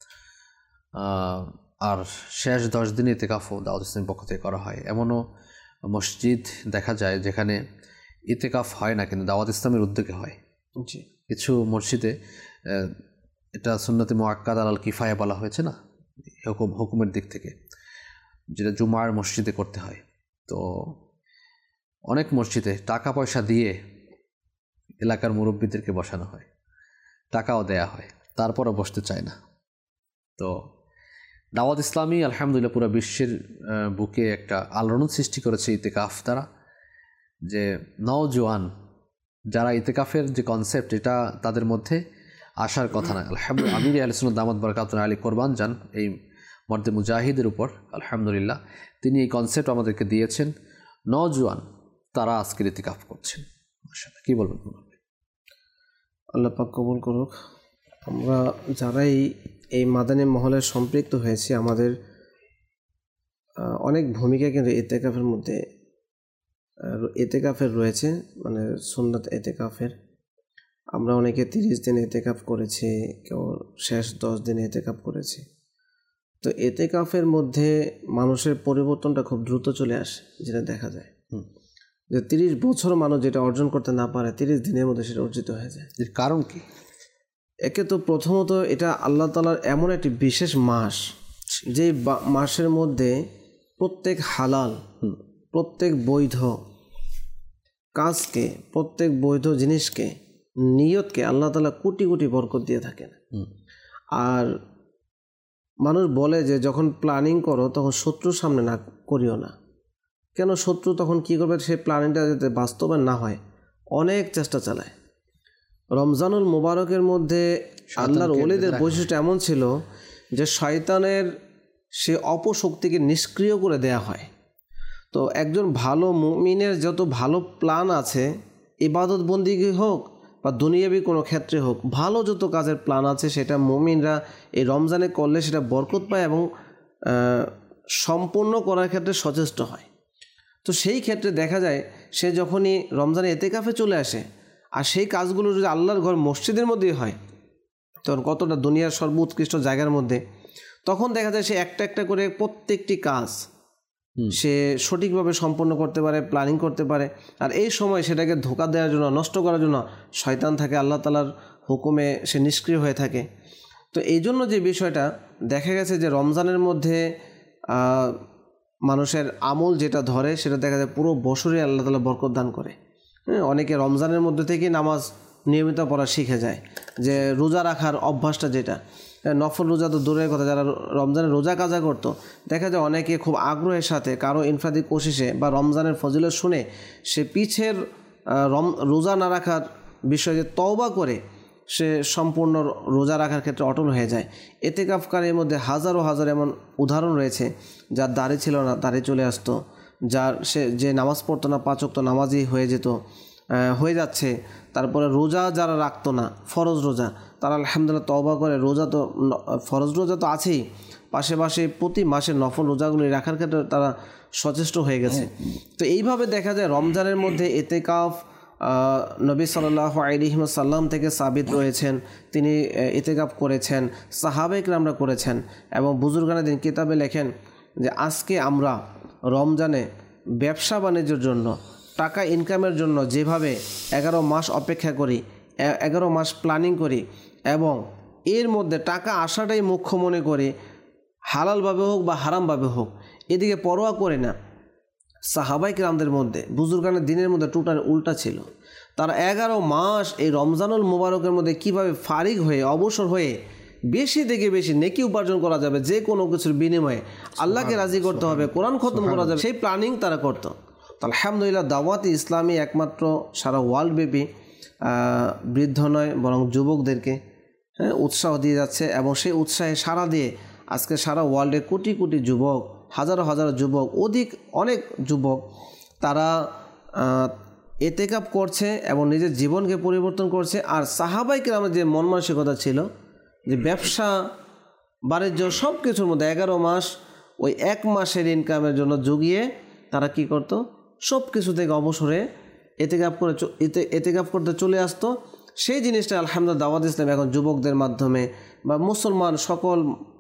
আর শেষ 10 দিন ইতিকাফও দাওয়াত ইসলামের পক্ষ থেকে করা হয়। এমনও মসজিদ দেখা যায় যেখানে ইতিকাফ হয় না, কিন্তু দাওয়াত ইসলামের উদ্যোগে হয়। জি। কিছু মসজিদে এটা সুন্নতে মুআক্কাদ আলাল কিফায়া বলা হয়েছে না, হুকুমের দিক থেকে, যেটা জুমার মসজিদে করতে হয়। তো অনেক মসজিদে টাকা পয়সা দিয়ে এলাকার মুরব্বীদেরকে বসানো হয়, টাকাও দেয়া হয়, তারপরও বসতে চায় না। তো দাওয়াত ইসলামী আলহামদুলিল্লাহ পুরো বিশ্বের বুকে একটা আলোড়ন সৃষ্টি করেছে ইতেকাফ দ্বারা, যে নওজোয়ান যারা ইতেকাফের যে কনসেপ্ট এটা তাদের মধ্যে আসার কথা না। আলহামদুলিল্লাহ আমির আহলে সুন্নাত দামাত বারাকাতুহু আলী কোরবান যান এই মর্দে মুজাহিদের উপর, আলহামদুলিল্লাহ তিনি এই কনসেপ্ট আমাদেরকে দিয়েছেন। নওজোয়ান তারা আজকের ইতিকাফ করছেন, মাশাআল্লাহ। কি বলবেন? আল্লাহ পাক কবুল করুক। আমরা যারাই এই মাদানী মহলে সম্পৃক্ত হয়েছি, আমাদের অনেক ভূমিকা কিন্তু ইতিকাফের মধ্যে ইতিকাফের রয়েছে, মানে সুন্নাত ইতিকাফের। আমরা অনেকে 30 দিন ইতিকাফ করেছি, কেউ শেষ 10 দিন ইতিকাফ করেছি। তো ইতিকাফের মধ্যে মানুষের পরিবর্তনটা খুব দ্রুত চলে আসে, যেটা দেখা যায় যে 30 বছর মানুষ যেটা অর্জন করতে না পারে 30 দিনের মধ্যে সেটা অর্জিত হয়ে যায়। এর কারণ কি? একে তো প্রথমত এটা আল্লাহ তাআলার এমন একটি বিশেষ মাস, যে মাসের মধ্যে প্রত্যেক হালাল, প্রত্যেক বৈধ কাজকে, প্রত্যেক বৈধ জিনিসকে, নিয়তকে আল্লাহ তাআলা কোটি কোটি বরকত দিয়ে থাকেন। আর মানুষ বলে যে যখন প্ল্যানিং করো তখন শত্রুর সামনে না করিও না। কেন? শত্রু তখন কি করবে? সেই প্ল্যানিংটা যাতে বাস্তবায়ন না হয় অনেক চেষ্টা চালায়। রমজানুল মুবারকের মধ্যে আল্লাহর ওলিদের বৈশিষ্ট্য এমন ছিল যে শয়তানের সে অপশক্তিকে নিষ্ক্রিয় করে দেয়া হয়। তো একজন ভালো মুমিনের যত ভালো প্ল্যান আছে, ইবাদত বন্দিগি হোক বা দুনিয়াবি কোনো ক্ষেত্রে হোক, ভালো যত কাজের প্ল্যান আছে সেটা মুমিনরা এই রমজানে করলে সেটা বরকত পায় এবং সম্পূর্ণ করার ক্ষেত্রে সচেষ্ট হয়। তো সেই ক্ষেত্রে দেখা যায় সে যখনই রমজানে ইতিকাফে চলে আসে, আর সেই কাজগুলো যদি আল্লাহর ঘর মসজিদের মধ্যেই হয়, তখন কতটা দুনিয়ার সর্বোৎকৃষ্ট জায়গার মধ্যে, তখন দেখা যায় সে একটা একটা করে প্রত্যেকটি কাজ সে সঠিকভাবে সম্পন্ন করতে পারে, প্ল্যানিং করতে পারে। আর এই সময় সেটাকে ধোঁকা দেওয়ার জন্য, নষ্ট করার জন্য শয়তান থাকে, আল্লাহ তাআলার হুকুমে সে নিষ্ক্রিয় হয়ে থাকে। তো এই জন্য যে বিষয়টা দেখা গেছে যে রমজানের মধ্যে মানুষের আমল যেটা ধরে সেটা দেখা যায় পুরো বছরই আল্লাহ তাআলা বরকত দান করে। অনেকে রমজানের মধ্যে থেকেই নামাজ নিয়মিত পড়া শিখে যায়, যে রোজা রাখার অভ্যাসটা, যেটা নফল রোজা তো দূরের কথা, যারা রমজানের রোজা কাজা করতো দেখা যায় অনেকে খুব আগ্রহের সাথে কারো ইনফাদি কোশিশে বা রমজানের ফজিলত শুনে সে পিছের রোজা না রাখার বিষয়ে যে তওবা করে সে সম্পূর্ণ রোজা রাখার ক্ষেত্রে অটল হয়ে যায়। ইতিকাফকারীর মধ্যে হাজারো হাজার এমন উদাহরণ রয়েছে, যার দাড়ি ছিল না দাড়ি চলে আসতো, যার সে যে নামাজ পড়তো না 5 ওয়াক্ত নামাজই হয়ে যাচ্ছে। তারপরে রোজা যারা রাখতো না, ফরজ রোজা, তারা আলহামদুলিল্লাহ তওবা করে রোজা তো ফরজ রোজা তো আছেই, পাশাপাশি প্রতি মাসে নফল রোজাগুলি রাখার ক্ষেত্রে তারা সচেষ্ট হয়ে গেছে। তো এইভাবে দেখা যায় রমজানের মধ্যে ইতিকাফ নবী সাল্লাল্লাহু আলাইহি ওয়াসাল্লাম থেকে সাবিত রয়েছেন, তিনি ইতিকাফ করেছেন, সাহাবায়ে কেরামরা করেছেন। এবং বুজুর্গানে দিন কিতাবে লেখেন যে আজকে আমরা রমজানে ব্যবসা বাণিজ্যের জন্য, টাকা ইনকামের জন্য যেভাবে 11 মাস অপেক্ষা করি, 11 মাস প্ল্যানিং করি এবং এর মধ্যে টাকা আসাটাই মুখ্য মনে করি, হালালভাবে হোক বা হারামভাবে হোক, এদিকে পরোয়া করে না, সাহাবায়ে কেরামদের মধ্যে বুজুর্গানের দিনের মধ্যে টোটাল উল্টা ছিল। তারা 11 মাস এই রমজানুল মুবারকের মধ্যে কিভাবে ফারিগ হয়ে, অবসর হয়ে বেশি থেকে বেশি নেকি উপার্জন করা যাবে, যে কোনো কিছুর বিনিময়ে আল্লাহকে রাজি করতে হবে, কোরআন খতম করা যাবে, সেই প্ল্যানিং তারা করতো। আলহামদুলিল্লাহ দাওয়াত ইসলামী একমাত্র সারা ওয়ার্ল্ড ব্যাপী বৃদ্ধ নয় বরং যুবকদেরকে উৎসাহ দিয়ে যাচ্ছে, এবং সেই উৎসাহে সাড়া দিয়ে আজকে সারা ওয়ার্ল্ডে কোটি কোটি যুবক, হাজারো হাজারো যুবক, অনেক যুবক তারা ইতিকাফ করছে এবং নিজের জীবনকে পরিবর্তন করছে। আর সাহাবায়ে কেরামের যে মন মানসিকতা ছিল যে ব্যবসা বাণিজ্য সব কিছুর মধ্যে 11 মাস ওই 1 মাসের ইনকামের জন্য জুগিয়ে তারা কি করতো, সব কিছু থেকে অবসরে ইতিকাফ করতে চলে আসতো। সেই জিনিসটা আলহামদুলিল্লাহ দাওয়াত ইসলাম এখন যুবকদের মাধ্যমে বা মুসলমান সকল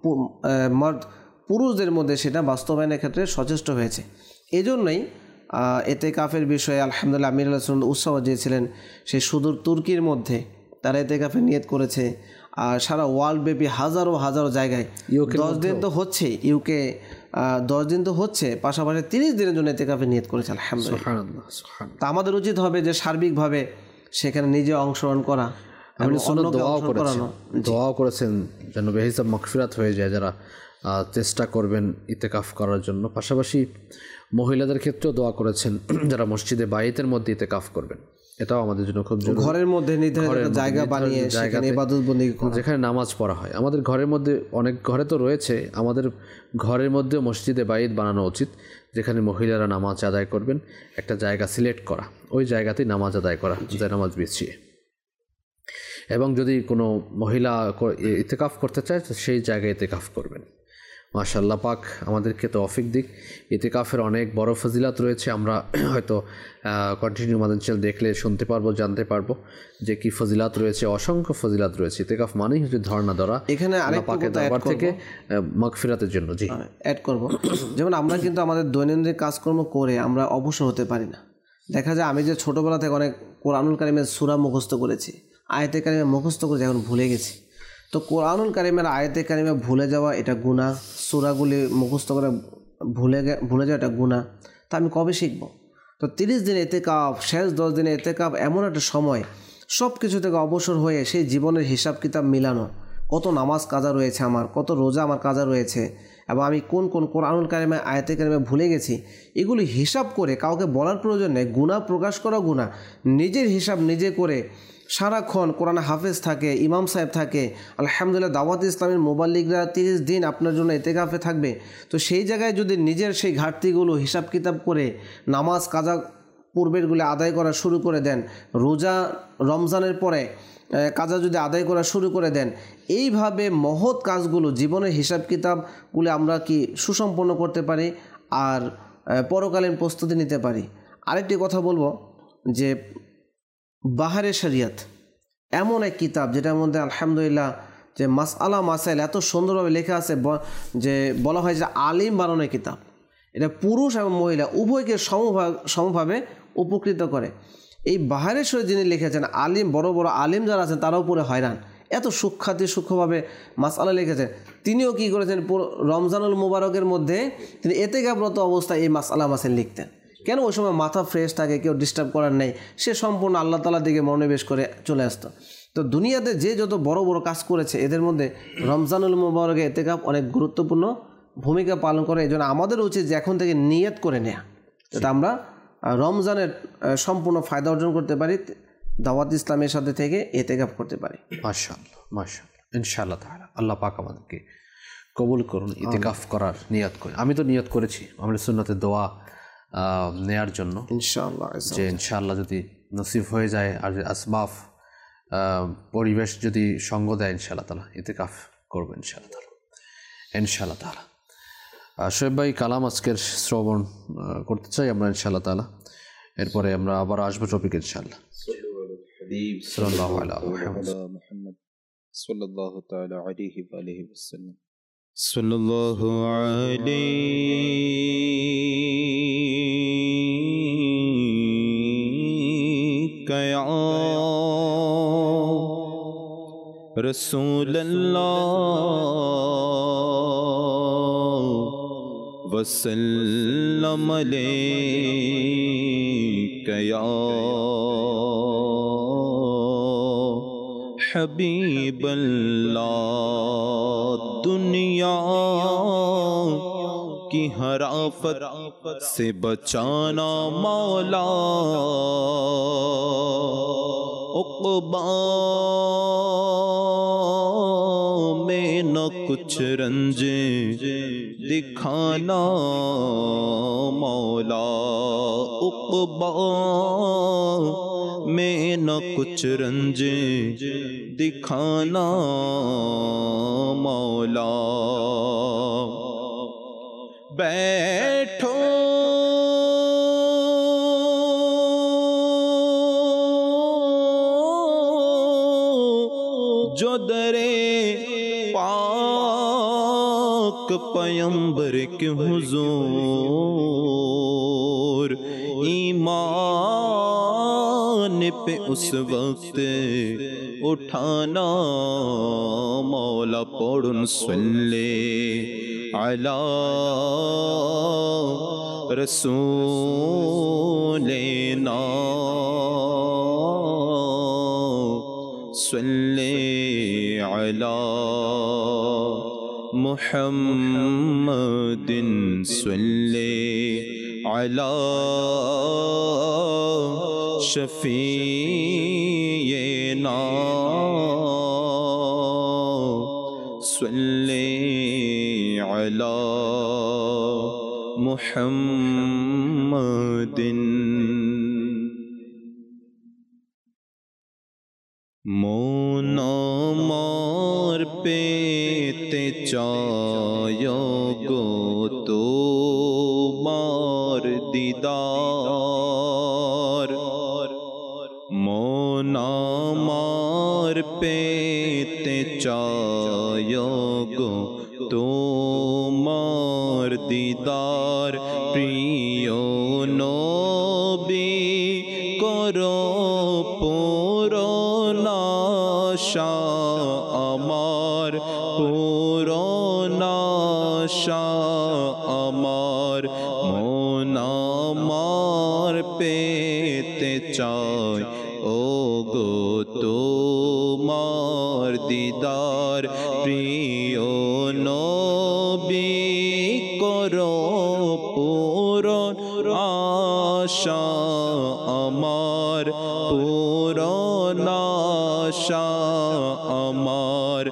পুরুষদের মধ্যে সেটা বাস্তবায়নের ক্ষেত্রে সচেষ্ট হয়েছে। এই জন্যই ইতিকাফের বিষয়ে আলহামদুলিল্লাহ আমির আল্লাহ উৎসাহ দিয়েছিলেন। সেই সুদূর তুর্কির মধ্যে তারা ইতিকাফের নিয়ত করেছে, আর সারা ওয়ার্ল্ড ব্যাপী হাজারো হাজারো জায়গায় 10 দিন তো হচ্ছে, ইউকে 10 দিন তো হচ্ছে, পাশাপাশি 30 দিনের জন্য ইতিকাফের নিয়ত করেছে আলহামদুলিল্লাহ। তা আমাদের উচিত হবে যে সার্বিকভাবে সেখানে নিজে অংশগ্রহণ করা, আপনি সুন্নত অন্যকে দোয়াও অংশগ্রহণ করেছেন, করানো। দোয়াও করেছেন যেন বেহিসাব মাগফিরাত হয়ে যায়, যারা চেষ্টা করবেন ইতিকাফ করার জন্য। পাশাপাশি মহিলাদের ক্ষেত্রেও দোয়া করেছেন যারা মসজিদে বাইতের মধ্যে ইতিকাফ করবেন। এটাও আমাদের জন্য খুব জরুরি। ঘরের মধ্যে নির্ধারিত একটা জায়গা বানিয়ে সেখানে ইবাদত বন্দেগী করা, যেখানে নামাজ পড়া হয়। আমাদের ঘরের মধ্যে, অনেক ঘরে তো রয়েছে, আমাদের ঘরের মধ্যে মসজিদে বাইত বানানো উচিত, যেখানে মহিলারা নামাজ আদায় করবেন। একটা জায়গা সিলেক্ট করা, ওই জায়গাতেই নামাজ আদায় করা, যায় নামাজ বিছিয়ে। এবং যদি কোনো মহিলা ইতিকাফ করতে চায় তো সেই জায়গায় ইতিকাফ করবেন। মাশাআল্লাহ পাক আমাদেরকে তৌফিক দিক। ইতিকাফের অনেক বড় ফজিলাত রয়েছে, আমরা হয়তো কন্টিনিউ মাদানী চ্যানেল দেখলে শুনতে পারবো, জানতে পারবো যে কি ফজিলাত রয়েছে। অসংখ্য ফজিলাত রয়েছে। ইতিকাফ মানেই হচ্ছে ধর্ণা ধরা এখানে আল্লাহ পাকের দরবার থেকে মাগফিরাতের জন্য। জি, অ্যাড করব, যেমন আমরা কিন্তু আমাদের দৈনন্দিন কাজকর্ম করে আমরা অবসর হতে পারি না। দেখা যায় আমি যে ছোটোবেলা থেকে অনেক কোরআনুল কারিমের সূরা মুখস্থ করেছি, আয়াতে কারিমে মুখস্থ করেছি, এখন ভুলে গেছি। তো কোরআনুল কারিমের আয়াতে কারিমে ভুলে যাওয়া এটা গুনাহ, সূরাগুলি মুখস্থ করে ভুলে যাওয়া এটা গুনাহ। তা আমি কবে শিখব? তো 30 দিন ইতিকাফ, শেষ 10 দিনে ইতিকাফ এমন একটা সময়, সব কিছু থেকে অবসর হয়ে সেই জীবনের হিসাব কিতাব মিলানো, কত নামাজ কাজা রয়েছে আমার, কত রোজা আমার কাজা রয়েছে, এবং আমি কোন কোন কোরআনুল কারিমে আয়াতে কারিমে ভুলে গেছি, এগুলি হিসাব করে কাউকে বলার প্রয়োজন নেই। গুনাহ প্রকাশ করা গুনাহ, নিজের হিসাব নিজে করে সারাক্ষণ কোরআনে হাফেজ থাকে, ইমাম সাহেব থাকে, আলহামদুলিল্লাহ দাওয়াত ইসলামের মোবাল্লিগরা 30 দিন আপনার জন্য ইতিকাফে থাকবে। তো সেই জায়গায় যদি নিজের সেই ঘাটতিগুলো হিসাব কিতাব করে নামাজ কাজা পূর্বেরগুলো আদায় করা শুরু করে দেন, রোজা রমজানের পরে কাজা যদি আদায় করা শুরু করে দেন, এইভাবে মহৎ কাজগুলো, জীবনের হিসাব কিতাবগুলো আমরা কি সুসম্পন্ন করতে পারি আর পরকালীন প্রস্তুতি নিতে পারি। আরেকটি কথা বলবো যে বাহারে শরিয়ত এমন এক কিতাব যেটার মধ্যে আলহামদুলিল্লাহ যে মাসআলা মাসাইল এত সুন্দরভাবে লেখা আছে, যে বলা হয় যে আলিম বানানোর কিতাব। এটা পুরুষ এবং মহিলা উভয়কে সমভাবে উপকৃত করে। এই বাহারে শরিয়ত যিনি লিখেছেন, আলিম, বড় বড় আলিম যারা আছেন তারাও পুরো হয়রান, এত সূক্ষ্মভাবে মাসআলা লিখেছেন। তিনিও কি করেছেন, পুরো রমজানুল মুবারকের মধ্যে তিনি ইতিকাফরত অবস্থায় এই মাসআলা মাসাইল লিখতেন। কেন? ওই সময় মাথা ফ্রেশ থাকে, কেউ ডিস্টার্ব করার নেই, সে সম্পূর্ণ আল্লাহ তাআলার দিকে মনোনিবেশ করে চলে আসতো। তো দুনিয়াতে যে যত বড় বড় কাজ করেছে, এদের মধ্যে রমজানুল মুবারকে ইতিকাফ অনেক গুরুত্বপূর্ণ ভূমিকা পালন করে। এই জন্য আমাদের উচিত যে এখন থেকে নিয়ত করে নেওয়া, যাতে আমরা রমজানের সম্পূর্ণ ফায়দা অর্জন করতে পারি, দাওয়াত ইসলামের সাথে থেকে ইতিকাফ করতে পারি। মাশাআল্লাহ মাশাআল্লাহ, ইনশাআল্লাহ তাআলা আল্লাহ পাক আমাদেরকে কবুল করুন ইতিকাফ করার নিয়ত করে। আমি তো নিয়ত করেছি আমরা সুন্নতের দোয়া নেয়ার জন্য, ইনশাআল্লাহ, যে ইনশাআল্লাহ যদি নসিব হয়ে যায় আর আসবাব পরিবেশ যদি সঙ্গ দেয়, ইনশাআল্লাহ তাআলা ইতিকাফ করবো ইনশাআল্লাহ তাআলা। শোয়েব ভাই, কালাম আজকের শ্রবণ করতে চাই আমরা ইনশাআল্লাহ তাআলা। এরপরে আমরা আবার আসবো টপিক ইনশাআল্লাহ। সাল্লাল্লাহু আলাইহি মুহাম্মদ সাল্লাল্লাহু তাআলা আলাইহি ওয়া আলিহি ওয়াসাল্লাম। সাল্লাল্লাহু আলাইকা ইয়া রাসূলুল্লাহ ওয়াসাল্লাম আলাইকা ইয়া हबीबल्लाह। दुनिया की हर आफत से बचाना मौला, उक़बा में न कुछ रंजे दिखाना मौला, उक़बा में न कुछ रंजे दिखाना मौला। बैठो जो दरे पाक पैगंबर के हुजूर, ईमान पे उस वक्त उठाना मौला। पढ़ुन सल्ले अला रसूलिना सल्ले अला मुहम्मदिन सल्ले अला शफीना सल्ले अला मुहम्मदिन। মন আমার পেতে চায় গো তোমার দিদার, মন আমার পেতে চায় গো তোমার দিদার। প্রিয় নবী করো পূরণ আশা আমার, পূরণ আশা আমার। মন আমার পেতে চায় ও গো তোমার দিদার। প্রিয় নবী করো পূরণ আশা আমার, পূরণ আশা আমার।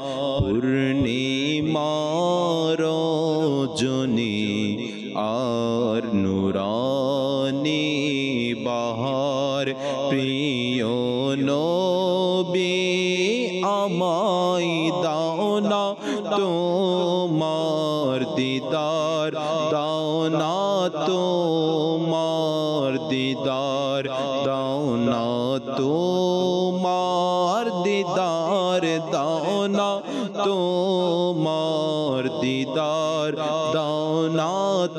পূর্ণিমার রজনী আর নুরানি বাহার। প্রিয় নবী আমায় দাও না তোমার দিদার, দাও না তোমার দিদার, দাও না তোমার দিদার, দাও না তোমার দিদার, দাও না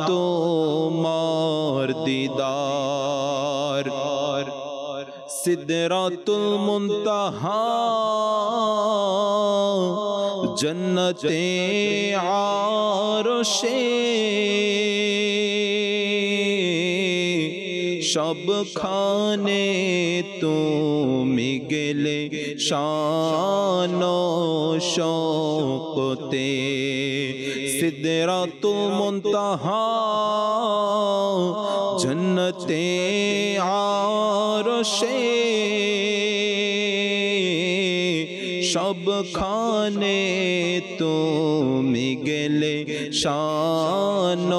তোমার দিদার। সিদরাতুল মুনতাহা জন্নতে আরশে সবখানে তুমি গেলে শান শওকতে। সিদরাতুল মুনতাহা জন্নতে আরশে সবখানে তুমি গেলে শান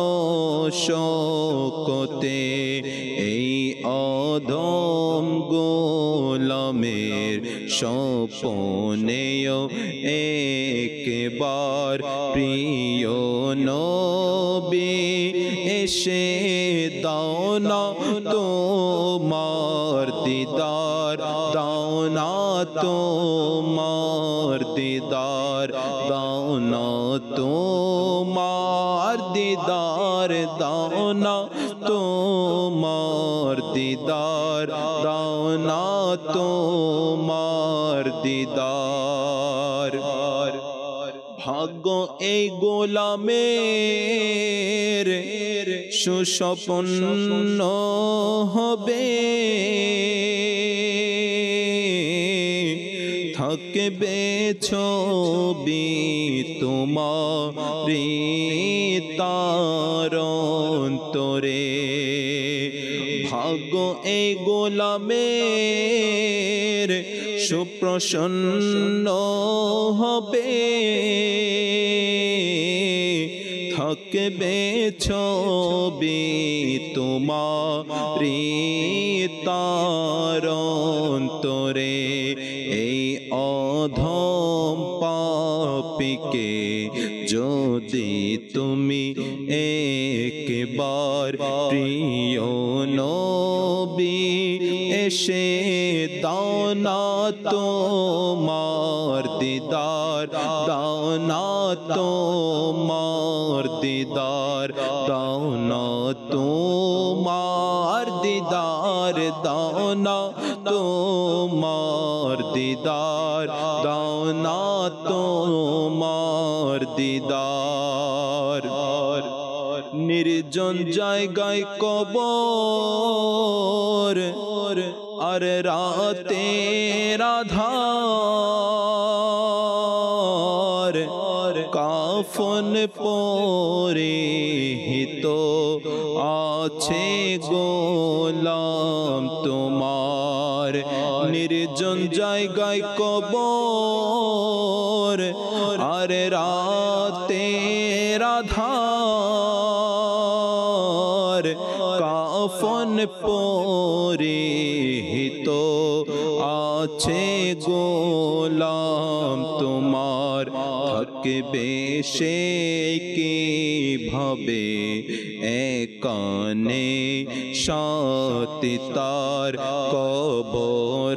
শওকতে। এই অধম গোলামের স্বপনেও একবার প্রিয় নবী এসে দাও না তোমার দিদার, দাও না তোমার দিদার, দাও না তোমার দিদার, দাও না তোমার দিদার, দাও না তোমার দিদার। ভাগ্য এই গোলামের সুসপন্ন হবে, থাকবে ছবি তোমারি তার অন্তরে। ভাগ্য এই গোলামের সুপ্রসন্ন হবে, থাকবে ছবি তোমারি তার অন্তরে। এই অধম পাপীকে যদি তুমি একবার প্রিয় নবী এসে দাও না তোমার দিদার, দাও না তোমার দিদার, দাও না তোমার দিদার, দাও না তোমার দিদার, দাও না তোমার দিদার। নির্জন জায়গায় কবর আর রাতের আধার কাফন পরিহিত আছে গোলাম তোমার, নির্জন জায়গায় কবর আর রাতের আধার কাফন পরিহিত আছে গোলাম তোমার, থাকবে সে কিভাবে একানে সাথী তার, কবর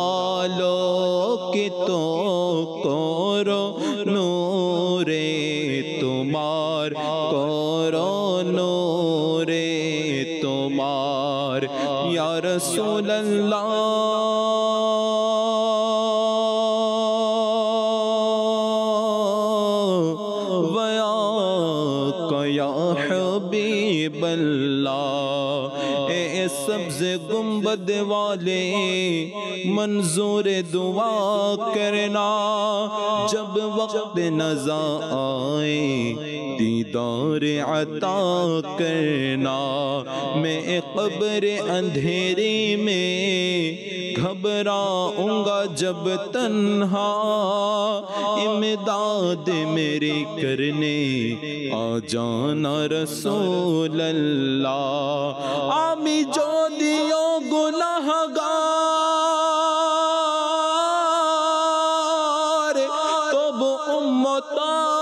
আলোকিত করো নূরে তোমার, করো নূরে তোমার। ইয়া রাসূলুল্লাহ सब्ज़ गुंबद वाले मंजूर दुआ करना, जब वक्त नज़ा आए दीदार अता करना। मैं कब्र अंधेरी में घबराऊंगा जब तन्हा, इमदाद मेरी करने आ जाना रसूल अल्लाह। आमी যদিও গুনাহগার তবু উম্মত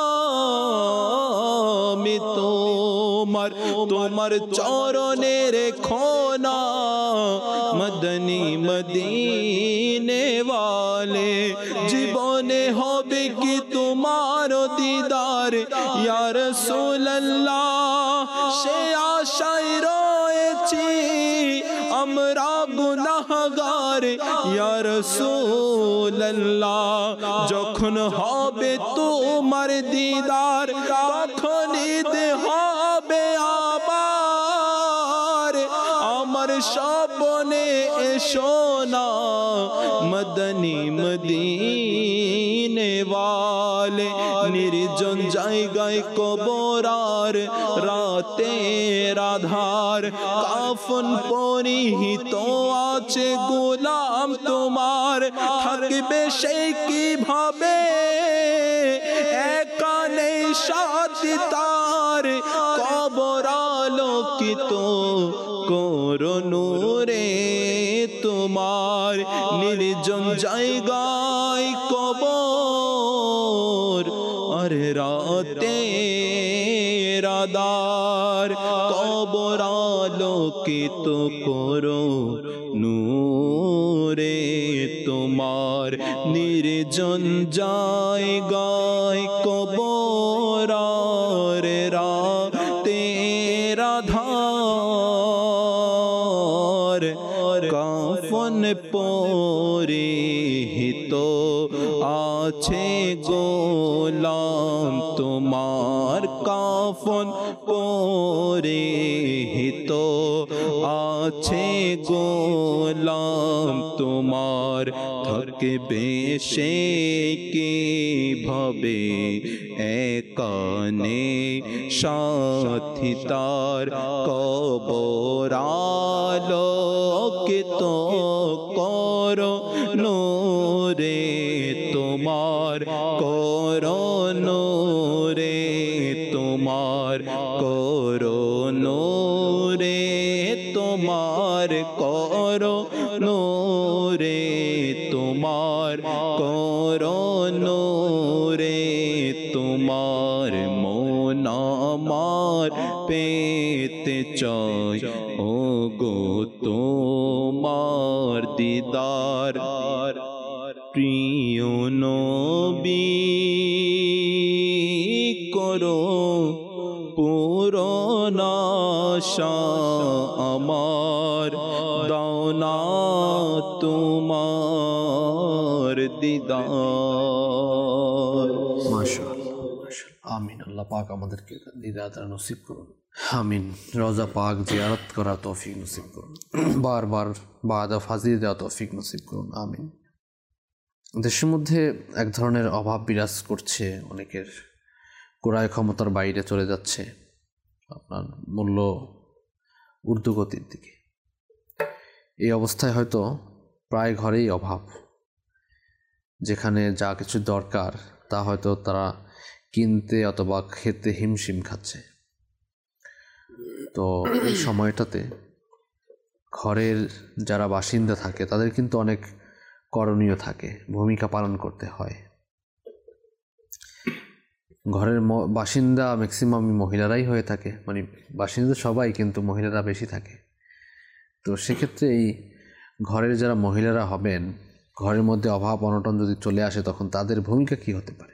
আমি তোমার, তোমার চরণে রেখো না মদনী মদিনে ওয়ালে। জীবনে হবে কি তোমার দিদার ইয়া রাসূলুল্লাহ, সে আশায় রয়েছি আমরা গুনাহগার ইয়া রাসূলুল্লাহ। যখন হবে তোমার দিদার তখন ঈদ হবে আবার, আমার স্বপ্নে এসো না মদনী মদিনে ওয়ালে। নির্জন জায়গায় কবর আর রাতের আধার কাফন পরিহিত আছে গোলাম তোমার, থাকবে সে কিভাবে একানে সাথী তার, কবর আলোকিত করো নূরে তোমার। নির্জন জায়গায় কবর আর রাতের আধার, কবর আলোকিত করো নূরে তোমার। নির্জন জায়গায় কবর আর রাতের আধার কাফন পরিহিত আছে গোলাম তোমার, কাফন পরিহিত আছে গোলাম তোমার, থাকবে সে কিভাবে একানে সাথী তার, কবর আলোকিত করো নূরে তোমার, করো নূরে তোমার, করো নূরে তোমার, করো নূরে তোমার, করো নূরে তোমার। মন আমার পেতে চাই ও গো তোমার দিদার, প্রিয় নবী করো পূরণ আশা আমার, দাও না তোমার দিদার। মাশাআল্লাহ। আমিন। আল্লাহ পাক আমাদেরকে দিদার নসিব করুন। আমিন। রোজা পাক জিয়ারত করার তৌফিক নসিব করুন, বারবার বাদা ফাজিল দেওয়া তৌফিক নসিব করুন। আমিন। দেশের মধ্যে এক ধরনের অভাব বিরাজ করছে, অনেকের ক্রয় ক্ষমতার বাইরে চলে যাচ্ছে, আপনার মূল্য ঊর্ধ্বগতির দিকে। এই অবস্থায় হয়তো প্রায় ঘরেই অভাব, যেখানে যা কিছু দরকার তা হয়তো তারা কিনতে অথবা খেতে হিমশিম খাচ্ছে। তো এই সময়টাতে ঘরের যারা বাসিন্দা থাকে তাদের কিন্তু অনেক করণীয় থাকে, ভূমিকা পালন করতে হয়। ঘরের বাসিন্দা ম্যাক্সিমাম মহিলারাই হয়ে থাকে, মানে বাসিন্দা সবাই, কিন্তু মহিলারা বেশি থাকে। তো সেক্ষেত্রে এই ঘরের যারা মহিলারা হবেন, ঘরের মধ্যে অভাব অনটন যদি চলে আসে তখন তাদের ভূমিকা কি হতে পারে?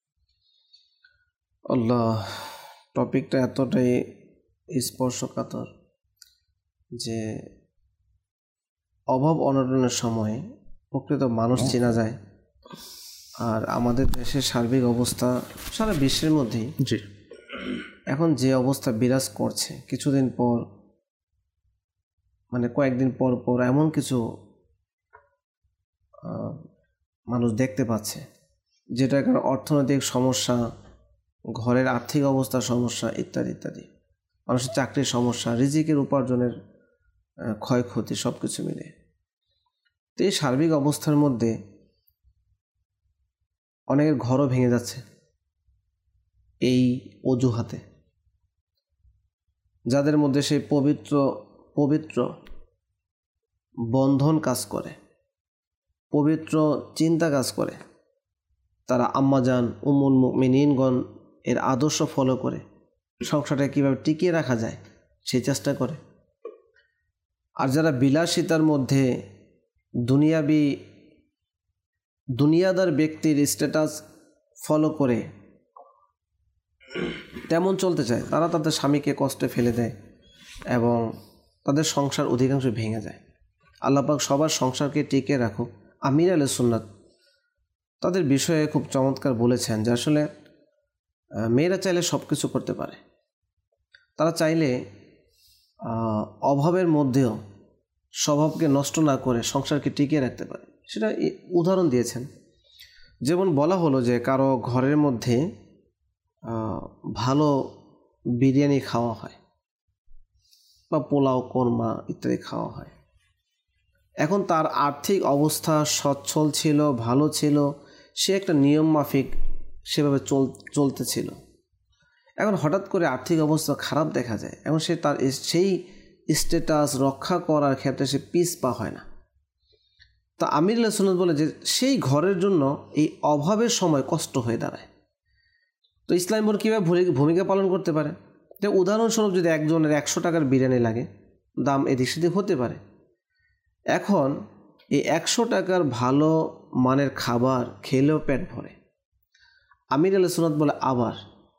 আল্লাহ, টপিকটা এতটাই স্পর্শকাতর যে অভাব অনটনের সময় প্রকৃত মানুষ চেনা যায়। আর আমাদের দেশের সার্বিক অবস্থা সারা বিশ্বের মধ্যেই জি এখন যে অবস্থা বিরাজ করছে, কিছুদিন পর মানে কয়েকদিন পর পর এমন কিছু মানুষ দেখতে পাচ্ছে যেটা কারণ অর্থনৈতিক সমস্যা, ঘরের আর্থিক অবস্থার সমস্যা ইত্যাদি ইত্যাদি, মানুষের চাকরির সমস্যা, রিজিকের উপার্জনের ক্ষয়ক্ষতি, সব কিছু মিলে। তো এই সার্বিক অবস্থার মধ্যে অনেকের ঘরও ভেঙে যাচ্ছে এই অজুহাতে, যাদের মধ্যে সেই পবিত্র বন্ধন কাজ করে, পবিত্র চিন্তা কাজ করে, তারা আম্মাজান উম্মুল মুমিনিনগণ এর আদর্শ ফলো করে সংসারটা কীভাবে টিকিয়ে রাখা যায় সেই চেষ্টা করে। আর যারা বিলাসিতার মধ্যে দুনিয়াদার ব্যক্তির স্ট্যাটাস ফলো করে তেমন চলতে চায়, তারা তাদের স্বামীকে কষ্টে ফেলে দেয় এবং তাদের সংসার অধিকাংশ ভেঙে যায়। আল্লাহ পাক সবার সংসারকে টিকে রাখুক। আমির আহলে সুন্নাত তাদের বিষয়ে খুব চমৎকার বলেছেন যে আসলে মেয়েরা চাইলে সব কিছু করতে পারে, তারা চাইলে অভাবের মধ্যেও স্বভাবকে নষ্ট না করে সংসারকে টিকিয়ে রাখতে পারে। সেটা উদাহরণ দিয়েছেন, যেমন বলা হলো যে কারো ঘরের মধ্যে ভালো বিরিয়ানি খাওয়া হয় বা পোলাও কোরমা ইত্যাদি খাওয়া হয়। এখন তার আর্থিক অবস্থা সচ্ছল ছিল, ভালো ছিল, সে একটা নিয়ম মাফিক সেভাবে চলতেছিল। এখন হঠাৎ করে আর্থিক অবস্থা খারাপ দেখা যায়, এখন সে তার সেই স্ট্যাটাস রক্ষা করার ক্ষেত্রে সে পিছপা হয় না। তা আমির আহলে সুন্নাত বলে যে সেই ঘরের জন্য এই অভাবের সময় কষ্ট হয়ে দাঁড়ায়। তো ইসলাম বলে কীভাবে ভূমিকা পালন করতে পারে, যে উদাহরণস্বরূপ যদি একজনের 100 টাকার বিরিয়ানি লাগে, দাম এদিক সেদিক হতে পারে। এখন এই 100 টাকার ভালো মানের খাবার খেলেও পেট ভরে। আমির আহলে সুন্নাত বলে আবার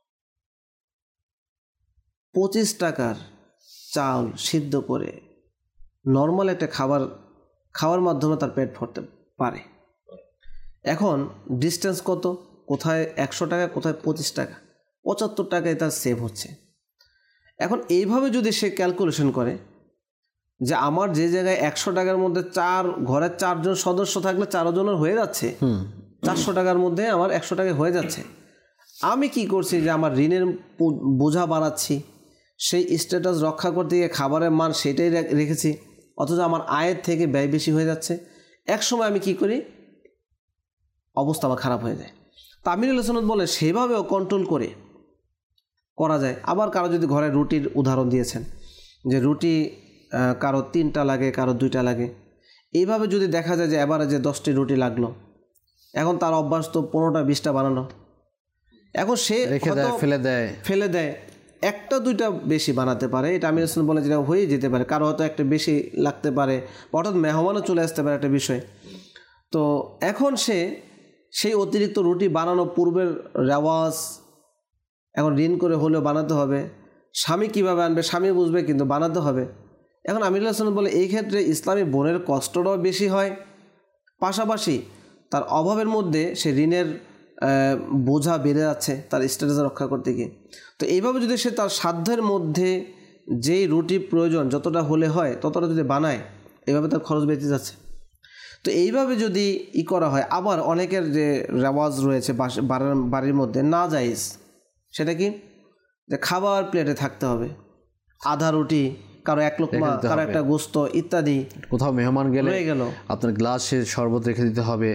25 টাকার চাল সিদ্ধ করে নর্মাল একটা খাওয়ার মাধ্যমে তার পেট ভরতে পারে। এখন ডিস্টেন্স কত, কোথায় 100 টাকা, কোথায় 25 টাকা, 75 টাকায় তার সেভ হচ্ছে। এখন এইভাবে যদি সে ক্যালকুলেশন করে যে আমার যে জায়গায় 100 টাকার মধ্যে ঘরের 4 জন সদস্য থাকলে 4 জনের হয়ে যাচ্ছে, 400 টাকার মধ্যে আমার 100 টাকায় হয়ে যাচ্ছে, আমি কি করছি যে আমার ঋণের বোঝা বাড়াচ্ছি, সেই স্ট্যাটাস রক্ষা করতে গিয়ে খাবারের মান সেটাই রেখেছি, অথচ আমার আয়ের থেকে ব্যয় বেশি হয়ে যাচ্ছে। এক সময় আমি কি করি, অবস্থা আমার খারাপ হয়ে যায়। তা আমির আহলে সুন্নাত বলে সেভাবেও কন্ট্রোল করা যায়। আবার কারো যদি ঘরে রুটির উদাহরণ দিয়েছেন যে রুটি কারো 3টা লাগে, কারো 2টা লাগে, এইভাবে যদি দেখা যায় যে এভারেজে 10টি রুটি লাগলো, এখন তার অভ্যাস তো 15টা 20টা বানানো, এখন সে ফেলে দেয়, 1টা 2টা বেশি বানাতে পারে। এটা আমির হাসান বলে যেটা হয়ে যেতে পারে, কারো হয়তো একটা বেশি লাগতে পারে, হঠাৎ মেহমানও চলে আসতে পারে একটা বিষয়। তো এখন সেই অতিরিক্ত রুটি বানানো পূর্বের রেওয়াজ এখন ঋণ করে হলেও বানাতে হবে। স্বামী কীভাবে আনবে স্বামী বুঝবে, কিন্তু বানাতে হবে। এখন আমির হাসান বলে এই ক্ষেত্রে ইসলামী বোনের কষ্টটাও বেশি হয়, পাশাপাশি তার অভাবের মধ্যে সে ঋণের বোঝা বেড়ে যাচ্ছে তার স্ট্যাটাস রক্ষা করতে গিয়ে। তো এইভাবে যদি সে তার সাধ্যের মধ্যে যেই রুটি প্রয়োজন যতটা হলে হয় ততটা যদি বানায়, এইভাবে তার খরচ বেঁচে যাচ্ছে। তো এইভাবে যদি করা হয়, আবার অনেকের যে রেওয়াজ রয়েছে বাড়ির মধ্যে না জায়েজ, সেটা কি যে খাবার প্লেটে থাকতে হবে, আধা রুটি, কারো এক লোকমা, কারো একটা গোস্ত ইত্যাদি। কোথাও মেহমান গেলে গেল আপনার গ্লাসে শরবত রেখে দিতে হবে,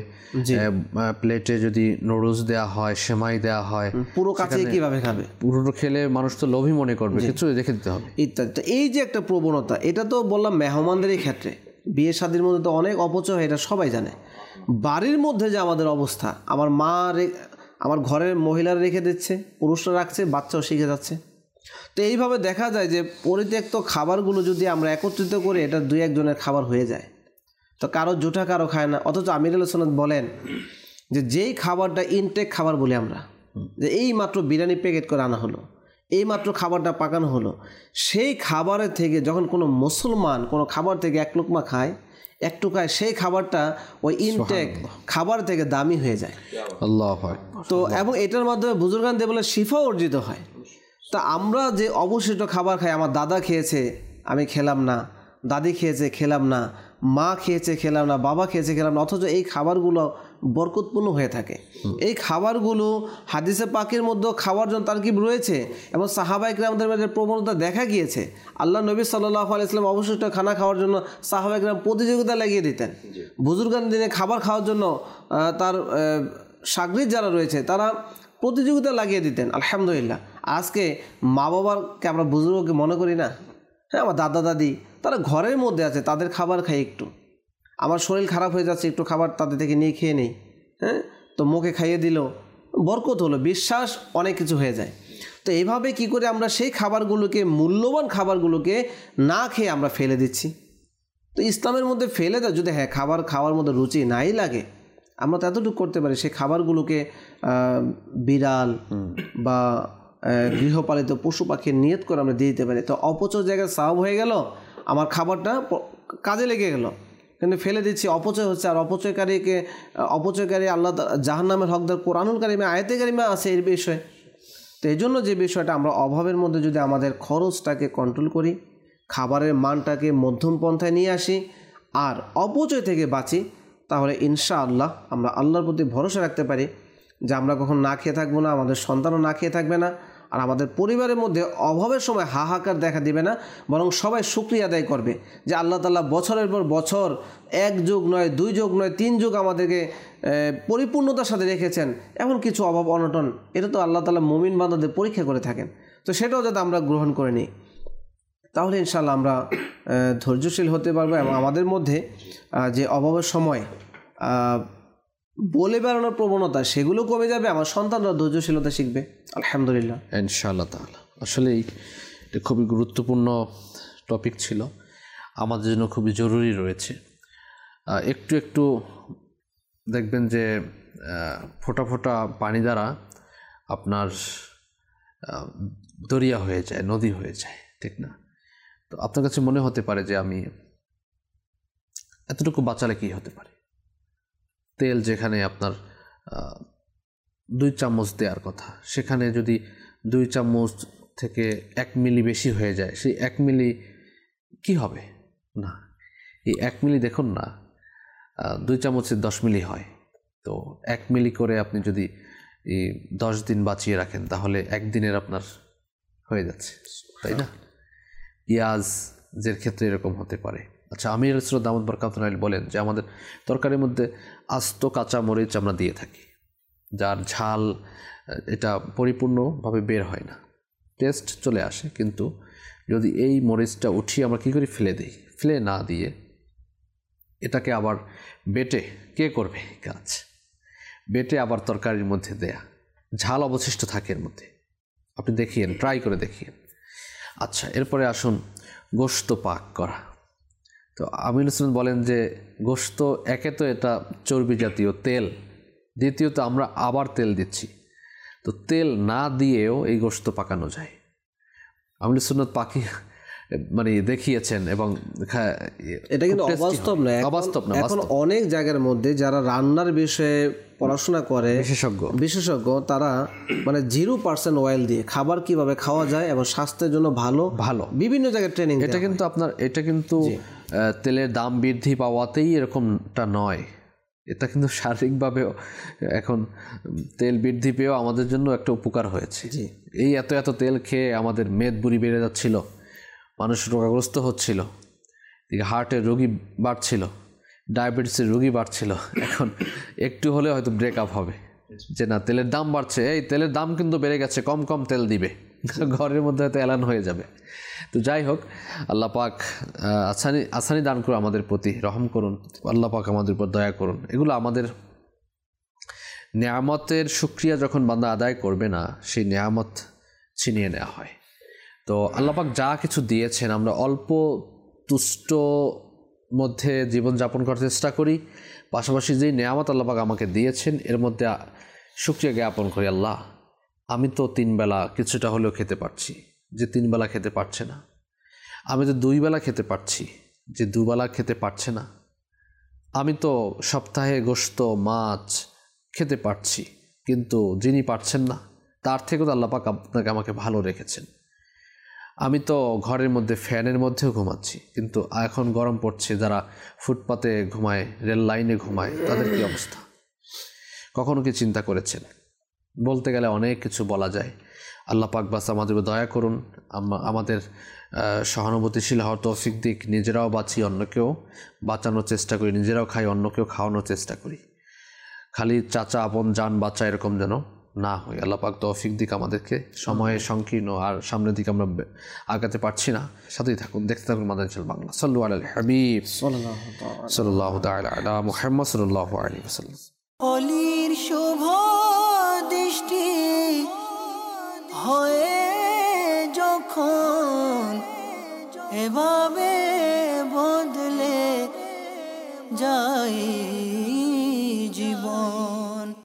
প্লেটে যদি নুডলস দেওয়া হয়, সেমাই দেওয়া হয়, পুরো কাছে কিভাবে খাবে? পুরোটা খেলে মানুষ তো লোভী মনে করবে, কিছু রেখে দিতে হবে ইত্যাদি। তো এই যে একটা প্রবণতা, এটা তো বললাম মেহমানদেরই ক্ষেত্রে, বিয়ে শাদীর মধ্যে তো অনেক অপচয় হয়, এটা সবাই জানে। বাড়ির মধ্যে যে আমাদের অবস্থা, আমার মা আমার ঘরের মহিলারা রেখে দিচ্ছে, পুরুষরা রাখছে, বাচ্চাও শিখে যাচ্ছে। তো এইভাবে দেখা যায় যে পরিত্যক্ত খাবারগুলো যদি আমরা একত্রিত করে এটা 2-1 জনের খাবার হয়ে যায়, তো কারো জুটা কারো খায় না। অথচ আমির আলাইহিস সালাম বলেন যে যেই খাবারটা ইনটেক খাবার বলি আমরা, যে এই মাত্র বিরিয়ানি প্যাকেট করে আনা হলো, এই মাত্র খাবারটা পাকানো হলো, সেই খাবারের থেকে যখন কোনো মুসলমান কোনো খাবার থেকে এক লোকমা খায়, একটু খায়, সেই খাবারটা ওই ইনটেক খাবার থেকে দামি হয়ে যায়। আল্লাহু আকবার। তো এবং এটার মাধ্যমে বুজুর্গানদের বলে শিফা অর্জিত হয়। তা আমরা যে অবশিষ্ট খাবার খাই, আমার দাদা খেয়েছে আমি খেলাম না, দাদি খেয়েছে খেলাম না, মা খেয়েছে খেলাম না, বাবা খেয়েছে খেলাম না, অথচ এই খাবারগুলো বরকতপূর্ণ হয়ে থাকে। এই খাবারগুলো হাদিসে পাকের মধ্যে খাওয়ার জন্য তারকিব রয়েছে এবং সাহাবায়ে কেরামদের মধ্যে প্রবণতা দেখা গিয়েছে। আল্লাহ নবী সাল্লাল্লাহু আলাইহি ওয়াসাল্লাম অবশিষ্ট খানা খাওয়ার জন্য সাহাবায়ে কেরাম প্রতিযোগিতা লাগিয়ে দিতেন। বুজুর্গান দিনে খাবার খাওয়ার জন্য তার শাগরিদ যারা রয়েছে তারা প্রতিযোগিতা লাগিয়ে দিতেন। আলহামদুলিল্লাহ, আজকে মা বাবাকে আমরা বুজুর্গকে মনে করি না? হ্যাঁ, আমার দাদা দাদি তারা ঘরের মধ্যে আছে, তাদের খাবার খাই, একটু আমার শরীর খারাপ হয়ে যাচ্ছে, একটু খাবার তাদের থেকে নিয়ে খেয়ে নেই, হ্যাঁ, তো মুখে খাইয়ে দিল, বরকত হলো, বিশ্বাস, অনেক কিছু হয়ে যায়। তো এইভাবে কি করে আমরা সেই খাবারগুলোকে, মূল্যবান খাবারগুলোকে না খেয়ে আমরা ফেলে দিচ্ছি। তো ইসলামের মধ্যে ফেলে দেয় যদি হ্যাঁ খাওয়ার মধ্যে রুচি নাই লাগে, আমরা তো এতটুকু করতে পারি, সেই খাবারগুলোকে বিড়াল বা গৃহপালিত পশু পাখির নিয়ত করে আমরা দিয়ে দিতে পারি। তো অপচয় জায়গায় সাওয়াব হয়ে গেল, আমার খাবারটা কাজে লেগে গেল, কিন্তু ফেলে দিচ্ছি, অপচয় হচ্ছে। আর অপচয়কারী আল্লাহ জাহান্নামের হকদার কোরআনুল কারিমে আয়াতে কারিমে আছে এর বিষয়ে। তো এই জন্য যে বিষয়টা আমরা অভাবের মধ্যে যদি আমাদের খরচটাকে কন্ট্রোল করি, খাবারের মানটাকে মধ্যম পন্থায় নিয়ে আসি আর অপচয় থেকে বাঁচি, তাহলে ইনশাআল্লাহ আমরা আল্লাহর প্রতি ভরসা রাখতে পারি যে আমরা কখন না খেয়ে থাকবো না, আমাদের সন্তানও না খেয়ে থাকবে না, আর আমাদের পরিবারের মধ্যে অভাবের সময় হাহাকার দেখা দিবে না, বরং সবাই শুকরিয়া আদায় করবে যে আল্লাহ তাআলা বছরের পর বছর 1 যুগ নয়, 2 যুগ নয়, 3 যুগ আমাদেরকে পরিপূর্ণতার সাথে রেখেছেন। এমন কিছু অভাব অনটন, এটা তো আল্লাহ তাআলা মুমিন বান্দাদের পরীক্ষা করে থাকেন। তো সেটাও যাতে আমরা গ্রহণ করে নিই, তাহলে ইনশাআল্লাহ আমরা ধৈর্যশীল হতে পারবো এবং আমাদের মধ্যে যে অভাবের সময় বলে বেড়ানোর প্রবণতা সেগুলো কমে যাবে, আমার সন্তানরা ধৈর্যশীলতা শিখবে। আলহামদুলিল্লাহ, ইনশাআল্লাহ তাআলা। আসলেই এটা খুবই গুরুত্বপূর্ণ টপিক ছিল, আমাদের জন্য খুবই জরুরি রয়েছে। একটু একটু দেখবেন যে ফোঁটা ফোঁটা পানি দ্বারা আপনার দরিয়া হয়ে যায়, নদী হয়ে যায়, ঠিক না? তো আপনার কাছে মনে হতে পারে যে আমি এতটুকু বাঁচালে কী হতে পারে। তেল যেখানে আপনার 2 চামচ দেওয়ার কথা, সেখানে যদি 2 চামচ থেকে 1 মিলি বেশি হয়ে যায়, সেই 1 মিলি কি হবে? না, এই 1 মিলি দেখুন না, 2 চামচে 10 মিলি হয়। তো 1 মিলি করে আপনি যদি এই 10 দিন বাঁচিয়ে রাখেন, তাহলে 1 দিনের আপনার হয়ে যাচ্ছে, তাই না? পেঁয়াজের ক্ষেত্রে এরকম হতে পারে। আচ্ছা, আমির রাসূল দাউদ বরকাতুল্লাহ আলাইহি বলেন যে আমাদের তরকারির মধ্যে আস্ত কাঁচা মরিচ আমরা দিয়ে থাকি, যার ঝাল এটা পরিপূর্ণভাবে বের হয় না, টেস্ট চলে আসে, কিন্তু যদি এই মরিচটা উঠিয়ে আমরা কী করি, ফেলে দিই, ফেলে না দিয়ে এটাকে আবার বেটে, কে করবে কাজ, বেটে আবার তরকারির মধ্যে দেয়া, ঝাল অবশিষ্ট থাকে এর মধ্যে, আপনি দেখিয়েন, ট্রাই করে দেখিয়েন। আচ্ছা, এরপরে আসুন গোশত পাক করা। তো আমির হোসেন বলেন যে গোশত, একে তো এটা চর্বি জাতীয় তেল, দ্বিতীয়ত আমরা আবার তেল দিচ্ছি, তো তেল না দিয়েও এই গোশত পাকানো যায়। আমির সুন্নত মানে দেখিয়েছেন এবং এটা কিন্তু অবাস্তব না, অবাস্তব না। এখন অনেক জায়গার মধ্যে যারা রান্নার বিষয়ে পড়াশোনা করে বিশেষজ্ঞ তারা মানে 0% অয়েল দিয়ে খাবার কিভাবে খাওয়া যায় এবং স্বাস্থ্যের জন্য ভালো বিভিন্ন জায়গায় ট্রেনিং। এটা কিন্তু তেলের দাম বৃদ্ধি পাওয়াতেই এরকমটা নয়, এটা কিন্তু শারীরিকভাবেও এখন তেল বৃদ্ধি পেয়েও আমাদের জন্য একটা উপকার হয়েছে। এই এত তেল খেয়ে আমাদের মেদবুড়ি বেড়ে যাচ্ছিল, মানুষ রোগাগ্রস্ত হচ্ছিল, হার্টের রোগী বাড়ছিল, ডায়াবেটিসের রোগী বাড়ছিল। এখন একটু হলে হয়তো ব্রেকআপ হবে যে না তেলের দাম বাড়ছে, এই তেলের দাম কিন্তু বেড়ে গেছে, কম তেল দিবে, ঘরের মধ্যে হয়তো এলান হয়ে যাবে। তো যাই হোক, আল্লাহ পাক আসানি দান করুন, আমাদের প্রতি রহম করুন, আল্লাহ পাক আমাদের উপর দয়া করুন। এগুলো আমাদের নেয়ামতের শুকরিয়া যখন বান্দা আদায় করবে না, সেই নেয়ামত ছিনিয়ে নেওয়া হয়। তো আল্লাহ পাক যা কিছু দিয়েছেন আমরা অল্প তুষ্ট মধ্যে জীবনযাপন করার চেষ্টা করি, পাশাপাশি যেই নেয়ামত আল্লাহ পাক আমাকে দিয়েছেন এর মধ্যে শুকরিয়া জ্ঞাপন করি। আল্লাহ, আমি তো 3 বেলা কিছুটা হলেও খেতে পারছি, যে 3 বেলা খেতে পারছে না। আমি তো 2 বেলা খেতে পারছি, যে 2 বেলা খেতে পারছে না। আমি তো সপ্তাহে গোশত মাছ খেতে পারছি, কিন্তু যিনি পারছেন না তার থেকেও তো আল্লাহ পাক আপনাকে আমাকে ভালো রেখেছেন। আমি তো ঘরের মধ্যে ফ্যানের মধ্যেও ঘুমাচ্ছি, কিন্তু এখন গরম পড়ছে, যারা ফুটপাতে ঘুমায়, রেল লাইনে ঘুমায়, তাদের কি অবস্থা? কখনো কি চিন্তা করেছেন? বলতে গেলে অনেক কিছু বলা যায়। আল্লাহ পাক বাস আমাদের দয়া করুন, আমাদের সহানুভূতিশীল হওয়ার তৌফিক দিক, নিজেরাও বাঁচি, অন্যকেও বাঁচানোর চেষ্টা করি, নিজেরাও খাই, অন্যকেও খাওয়ানোর চেষ্টা করি। খালি চাচা আপন জান বাঁচা এরকম যেন না হয়। আল্লাহ পাক তৌফিক দিক আমাদেরকে। সময়ে সংকীর্ণ, আর সামনের দিকে আমরা আগাতে পারছি না। সাথেই থাকুন, দেখতে থাকুন মাদানী চ্যানেল বাংলা। সাল্লু আলাল হাবিব সাল্লাল্লাহু তাআলা আলা মুহাম্মদ সাল্লাল্লাহু আলাইহি ওয়াসাল্লাম। অলির শুভ দৃষ্টি হয়ে যখন এভাবে বদলে যায়,